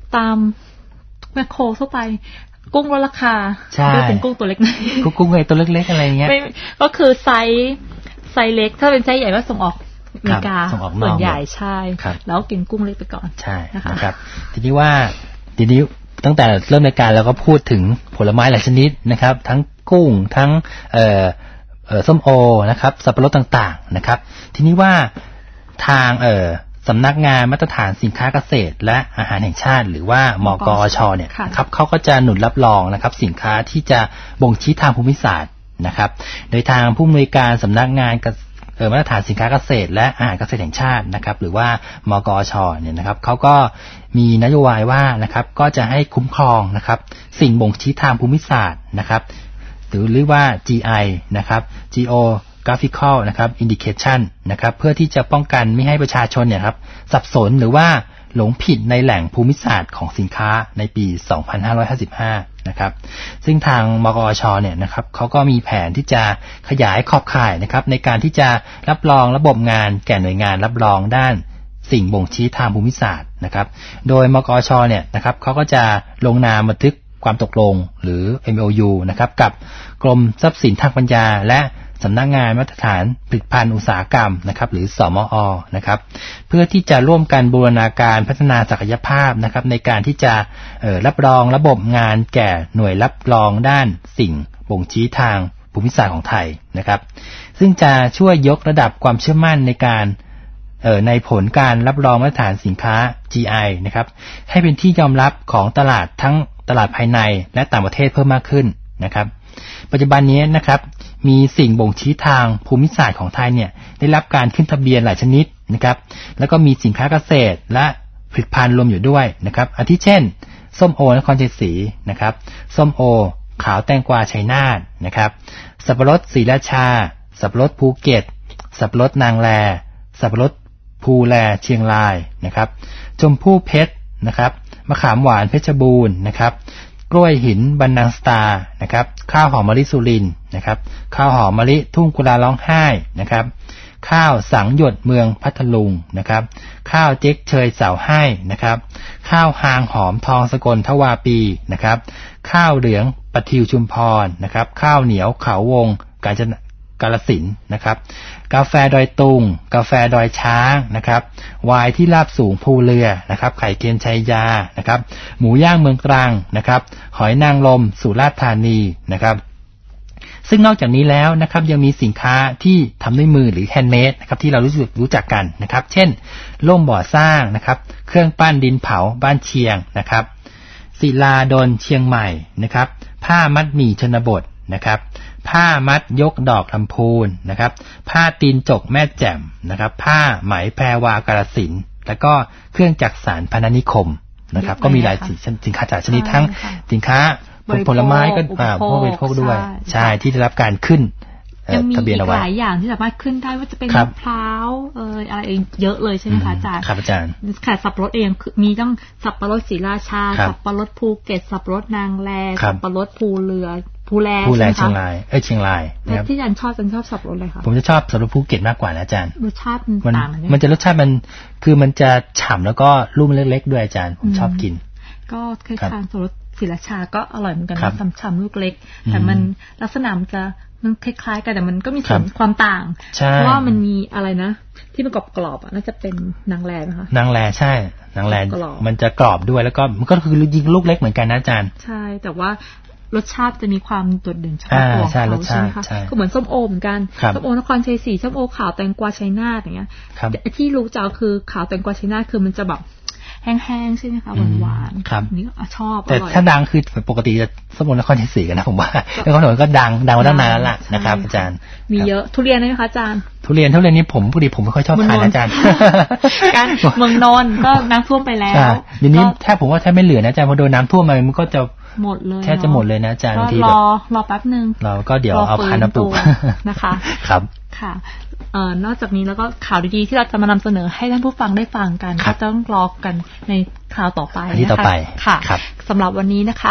S1: ตามแมคโครทั่วไปกุ้งลดราคาดูเป็นกุ้งตัวเล็กหน่อย
S2: กุ้งไอ้ตัวเล็กๆอะไรเงี้ย
S1: ก็คือไซส์ไซส์เล็กถ้าเป็นไซส์ใหญ่ก็ส่งออกอเมริกาส่วนใหญ่ใช่แล้วกินกุ้งเล็กไปก่อน
S2: ใช่นะครับทีนี้ว่าทีนี้ตั้งแต่เริ่มรายการเราก็พูดถึงผลไม้หลายชนิดนะครับทั้งกุ้งทั้งเอ่อเอ่อส้มโอนะครับสับปะรดต่างๆนะครับทีนี้ว่าทางเอ่อสำนักงานมาตรฐานสินค้าเกษตรและอาหารแห่งชาติหรือว่ามกอชเนี่ยครับเขาก็จะหนุนรับรองนะครับสินค้าที่จะบ่งชี้ทางภูมิศาสตร์นะครับโดยทางผู้อำนวยการสำนักงานมาตรฐานสินค้าเกษตรและอาหารเกษตรแห่งชาตินะครับหรือว่ามกอชเนี่ยนะครับเขาก็มีนโยบายว่านะครับก็จะให้คุ้มครองนะครับสิ่งบ่งชี้ทางภูมิศาสตร์นะครับหรือเรียกว่า จี ไอ นะครับ Geographical นะครับ Indication นะครับเพื่อที่จะป้องกันไม่ให้ประชาชนเนี่ยครับสับสนหรือว่าหลงผิดในแหล่งภูมิศาสตร์ของสินค้าในปีสองพันห้าร้อยห้าสิบห้านะครับซึ่งทางมกอชเนี่ยนะครับเขาก็มีแผนที่จะขยายขอบข่ายนะครับในการที่จะรับรองระบบงานแก่หน่วยงานรับรองด้านสิ่งบ่งชี้ทางภูมิศาสตร์นะครับโดยมกอชเนี่ยนะครับเขาก็จะลงนามบันทึกความตกลงหรือ เอ็ม โอ ยู นะครับกับกรมทรัพย์สินทางปัญญาและสำนักงานมาตรฐานผลิตภัณฑ์อุตสาหกรรมนะครับหรือสมอ.นะครับเพื่อที่จะร่วมกันบูรณาการพัฒนาศักยภาพนะครับในการที่จะเอ่อรับรองระบบงานแก่หน่วยรับรองด้านสิ่งบ่งชี้ทางภูมิศาสตร์ของไทยนะครับซึ่งจะช่วยยกระดับความเชื่อมั่นในการเอ่อในผลการรับรองมาตรฐานสินค้า จี ไอ นะครับให้เป็นที่ยอมรับของตลาดทั้งตลาดภายในและต่างประเทศเพิ่มมากขึ้นนะครับปัจจุบันนี้นะครับมีสิ่งบ่งชี้ทางภูมิศาสตร์ของไทยเนี่ยได้รับการขึ้นทะเบียนหลายชนิดนะครับแล้วก็มีสินค้าเกษตรและผลิตภัณฑ์รวมอยู่ด้วยนะครับอาทิเช่นส้มโอนครชัยศรีนะครับส้มโอขาวแตงกวาชัยนาทนะครับสับปะรดศรีราชาสับปะรดภูเก็ตสับปะรดนางแลสับปะรดภูแลเชียงรายนะครับชมพู่เพชรนะครับมะขามหวานเพชรบูรณ์นะครับกล้วยหินบรรณังสตาร์นะครับข้าวหอมมะลิสุรินทร์นะครับข้าวหอมมะลิทุ่งกุลาร้องไห้นะครับข้าวสังหยดเมืองพัทลุงนะครับข้าวเจ๊กเชยเสาให้นะครับข้าวหางหอมทองสกลทวาปีนะครับข้าวเหลืองปะทิวชุมพรนะครับข้าวเหนียวเขาวงกาญจนกาฬสินธุ์นะครับกาแฟดอยตุงกาแฟดอยช้างนะครับไวน์ที่ราบสูงภูเรือนะครับไข่เค็มชัยยานะครับหมูย่างเมืองตรังนะครับหอยนางรมสุราษฎร์ธานีนะครับซึ่งนอกจากนี้แล้วนะครับยังมีสินค้าที่ทำด้วยมือหรือแฮนด์เมดนะครับที่เรารู้สึกรู้จักกันนะครับเช่นร่มบ่อสร้างนะครับเครื่องปั้นดินเผาบ้านเชียงนะครับศิลาดลเชียงใหม่นะครับผ้ามัดหมี่ชนบทนะครับผ้ามัดยกดอกลำพูนนะครับผ้าตีนจกแม่แจ่มนะครับผ้าไหมแพรวากาฬสินธุ์แล้วก็เครื่องจักสานพนานิคมนะครับก็มีหลายสินค้าจากชนิดทั้งสินค้าผลไม้ก็อ่าพวกบริโภคด้วยใช่ที่ได้รับการขึ้นทะเบียนเอาไว้
S1: หลายอย่างที่สามารถขึ้นได้ว่าจะเป็นมะพร้าวเอ่ออะไรเองเยอะเลยใช่ไหมคะอาจารย์
S2: ครับอาจารย์
S1: ค่ะสับปะรดเองมีต้องสับปะรดศรีราชาสับปะรดภูเก็ตสับปะรดนางแลสับปะรดภูเรือภูแล
S2: ภูแลเชียงรายเอ้ยเชียงราย
S1: นะครับที่อาจารย์ชอบอาจารย์ชอบสับปะรดอะไรคะ
S2: ผมจะชอบสับปะรดภูเก็ตมากกว่านะอาจารย์
S1: รสชาติมันต่างกัน
S2: มันจะรสชาติมันคือมันจะฉ่ำแล้วก็ลูกมันเล็กๆด้วยอาจารย์ผมชอบกิน
S1: ก็คล้ายๆสับปะรดศรีราชาก็อร่อยเหมือนกันนะฉ่ำๆลูกเล็กแต่มันลักษณะมันจะมันคล้ายๆกันแต่มันก็มีส่วนความต่างเพราะว่ามันมีอะไรนะที่มันกรอบๆอ่ะน่าจะเป็นนางแลนะคะ
S2: นางแลใช่นางแลมันจะกรอบด้วยแล้วก็มันก็คือยิงลูกเล็กเหมือนกันนะอาจารย์
S1: ใช่แต่ว่ารสชาติจะมีความโดดเด่นเฉพาะตัวของเขาใช่ไหมคะก็เหมือนส้มโอเหมือนกันส้มโอนครชัยศรีส้มโอขาวแตงกวาชัยนาทอย่างเงี้ยที่รู้จักคือขาวแตงกวาชัยนาทคือมันจะแบบแห้งๆใช่ไหมคะหวานๆครับนี่ชอบ
S2: แต่ถ้าดังคือปกติจะส้มโอนครชัยศรีกันนะผมว่าแล้วก็หน่อยก็ดังดังมาตั้งนานแล้วล่ะนะครับอาจารย์
S1: มีเยอะทุเรียนไหมคะอาจารย์
S2: ทุเรียนทุเรียนนี่ผมพอดีผมไม่ค่อยชอบทานอาจารย์
S1: การเมืองนนท์ก็น้ำท่วมไปแล้ว
S2: เดี๋ยวนี้แทบผมว่าแทบไม่เหลือนะอาจารย์พอโดนน้ำท่วมมามันก็จะ
S1: หมดเลย
S2: แทบจะหมดเลยนะอาจารย์
S1: ทีแบบรอรอแป๊บนึง
S2: เราก็เดี๋ยวเอาพันธุ์มาปลูก
S1: นะคะ
S2: ครับ
S1: ค่ะเอ่อนอกจากนี้แล้วก็ข่าวดีๆที่เราจะมานำเสนอให้ท่านผู้ฟังได้ฟังกันก็ต้องรอกันในข่าวต่อไป
S2: นะคะค่ะ
S1: สำหรับวันนี้นะคะ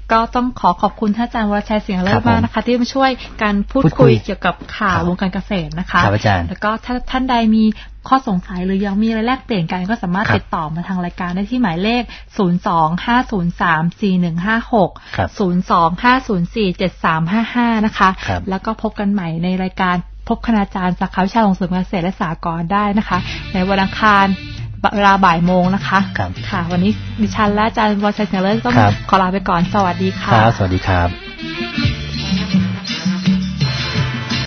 S1: ก็ต้องขอขอบคุณท่านอาจารย์วรชัยเสียงเลิศมากนะคะที่มาช่วยการพูด
S2: พูดคุ
S1: คุย
S2: ย
S1: เกี่ยวกับข่าววงการเกษตรนะคะ
S2: ครับอาจารย์
S1: แล้วก็ถ้าท่านใดมีข้อสงสัยหรือยังมีอะไรแลกเปลี่ยนกันก็สามารถ
S2: ครับ
S1: ติดต่อมาทางรายการได้ที่หมายเลขศูนย์ สอง ห้า ศูนย์ สาม สี่ หนึ่ง ห้า หก
S2: ครับ
S1: ศูนย์ สอง ห้า ศูนย์ สี่ เจ็ด สาม ห้า ห้านะคะ
S2: ครับ
S1: แล้วก็พบกันใหม่ในรายการพบคณาจารย์สาขาวิชาส่งเสริมการเกษตรและสหกรณ์ได้นะคะในวันอังคารเวลาบ่ายโมงนะคะ
S2: ครับ
S1: ค่ะวันนี้ดิฉันและอาจารย์วรชัยเสียงเลิศต้อง
S2: ครับ
S1: ขอลาไปก่อนสวัสดีค่ะ
S2: ครับสวัสดีครับ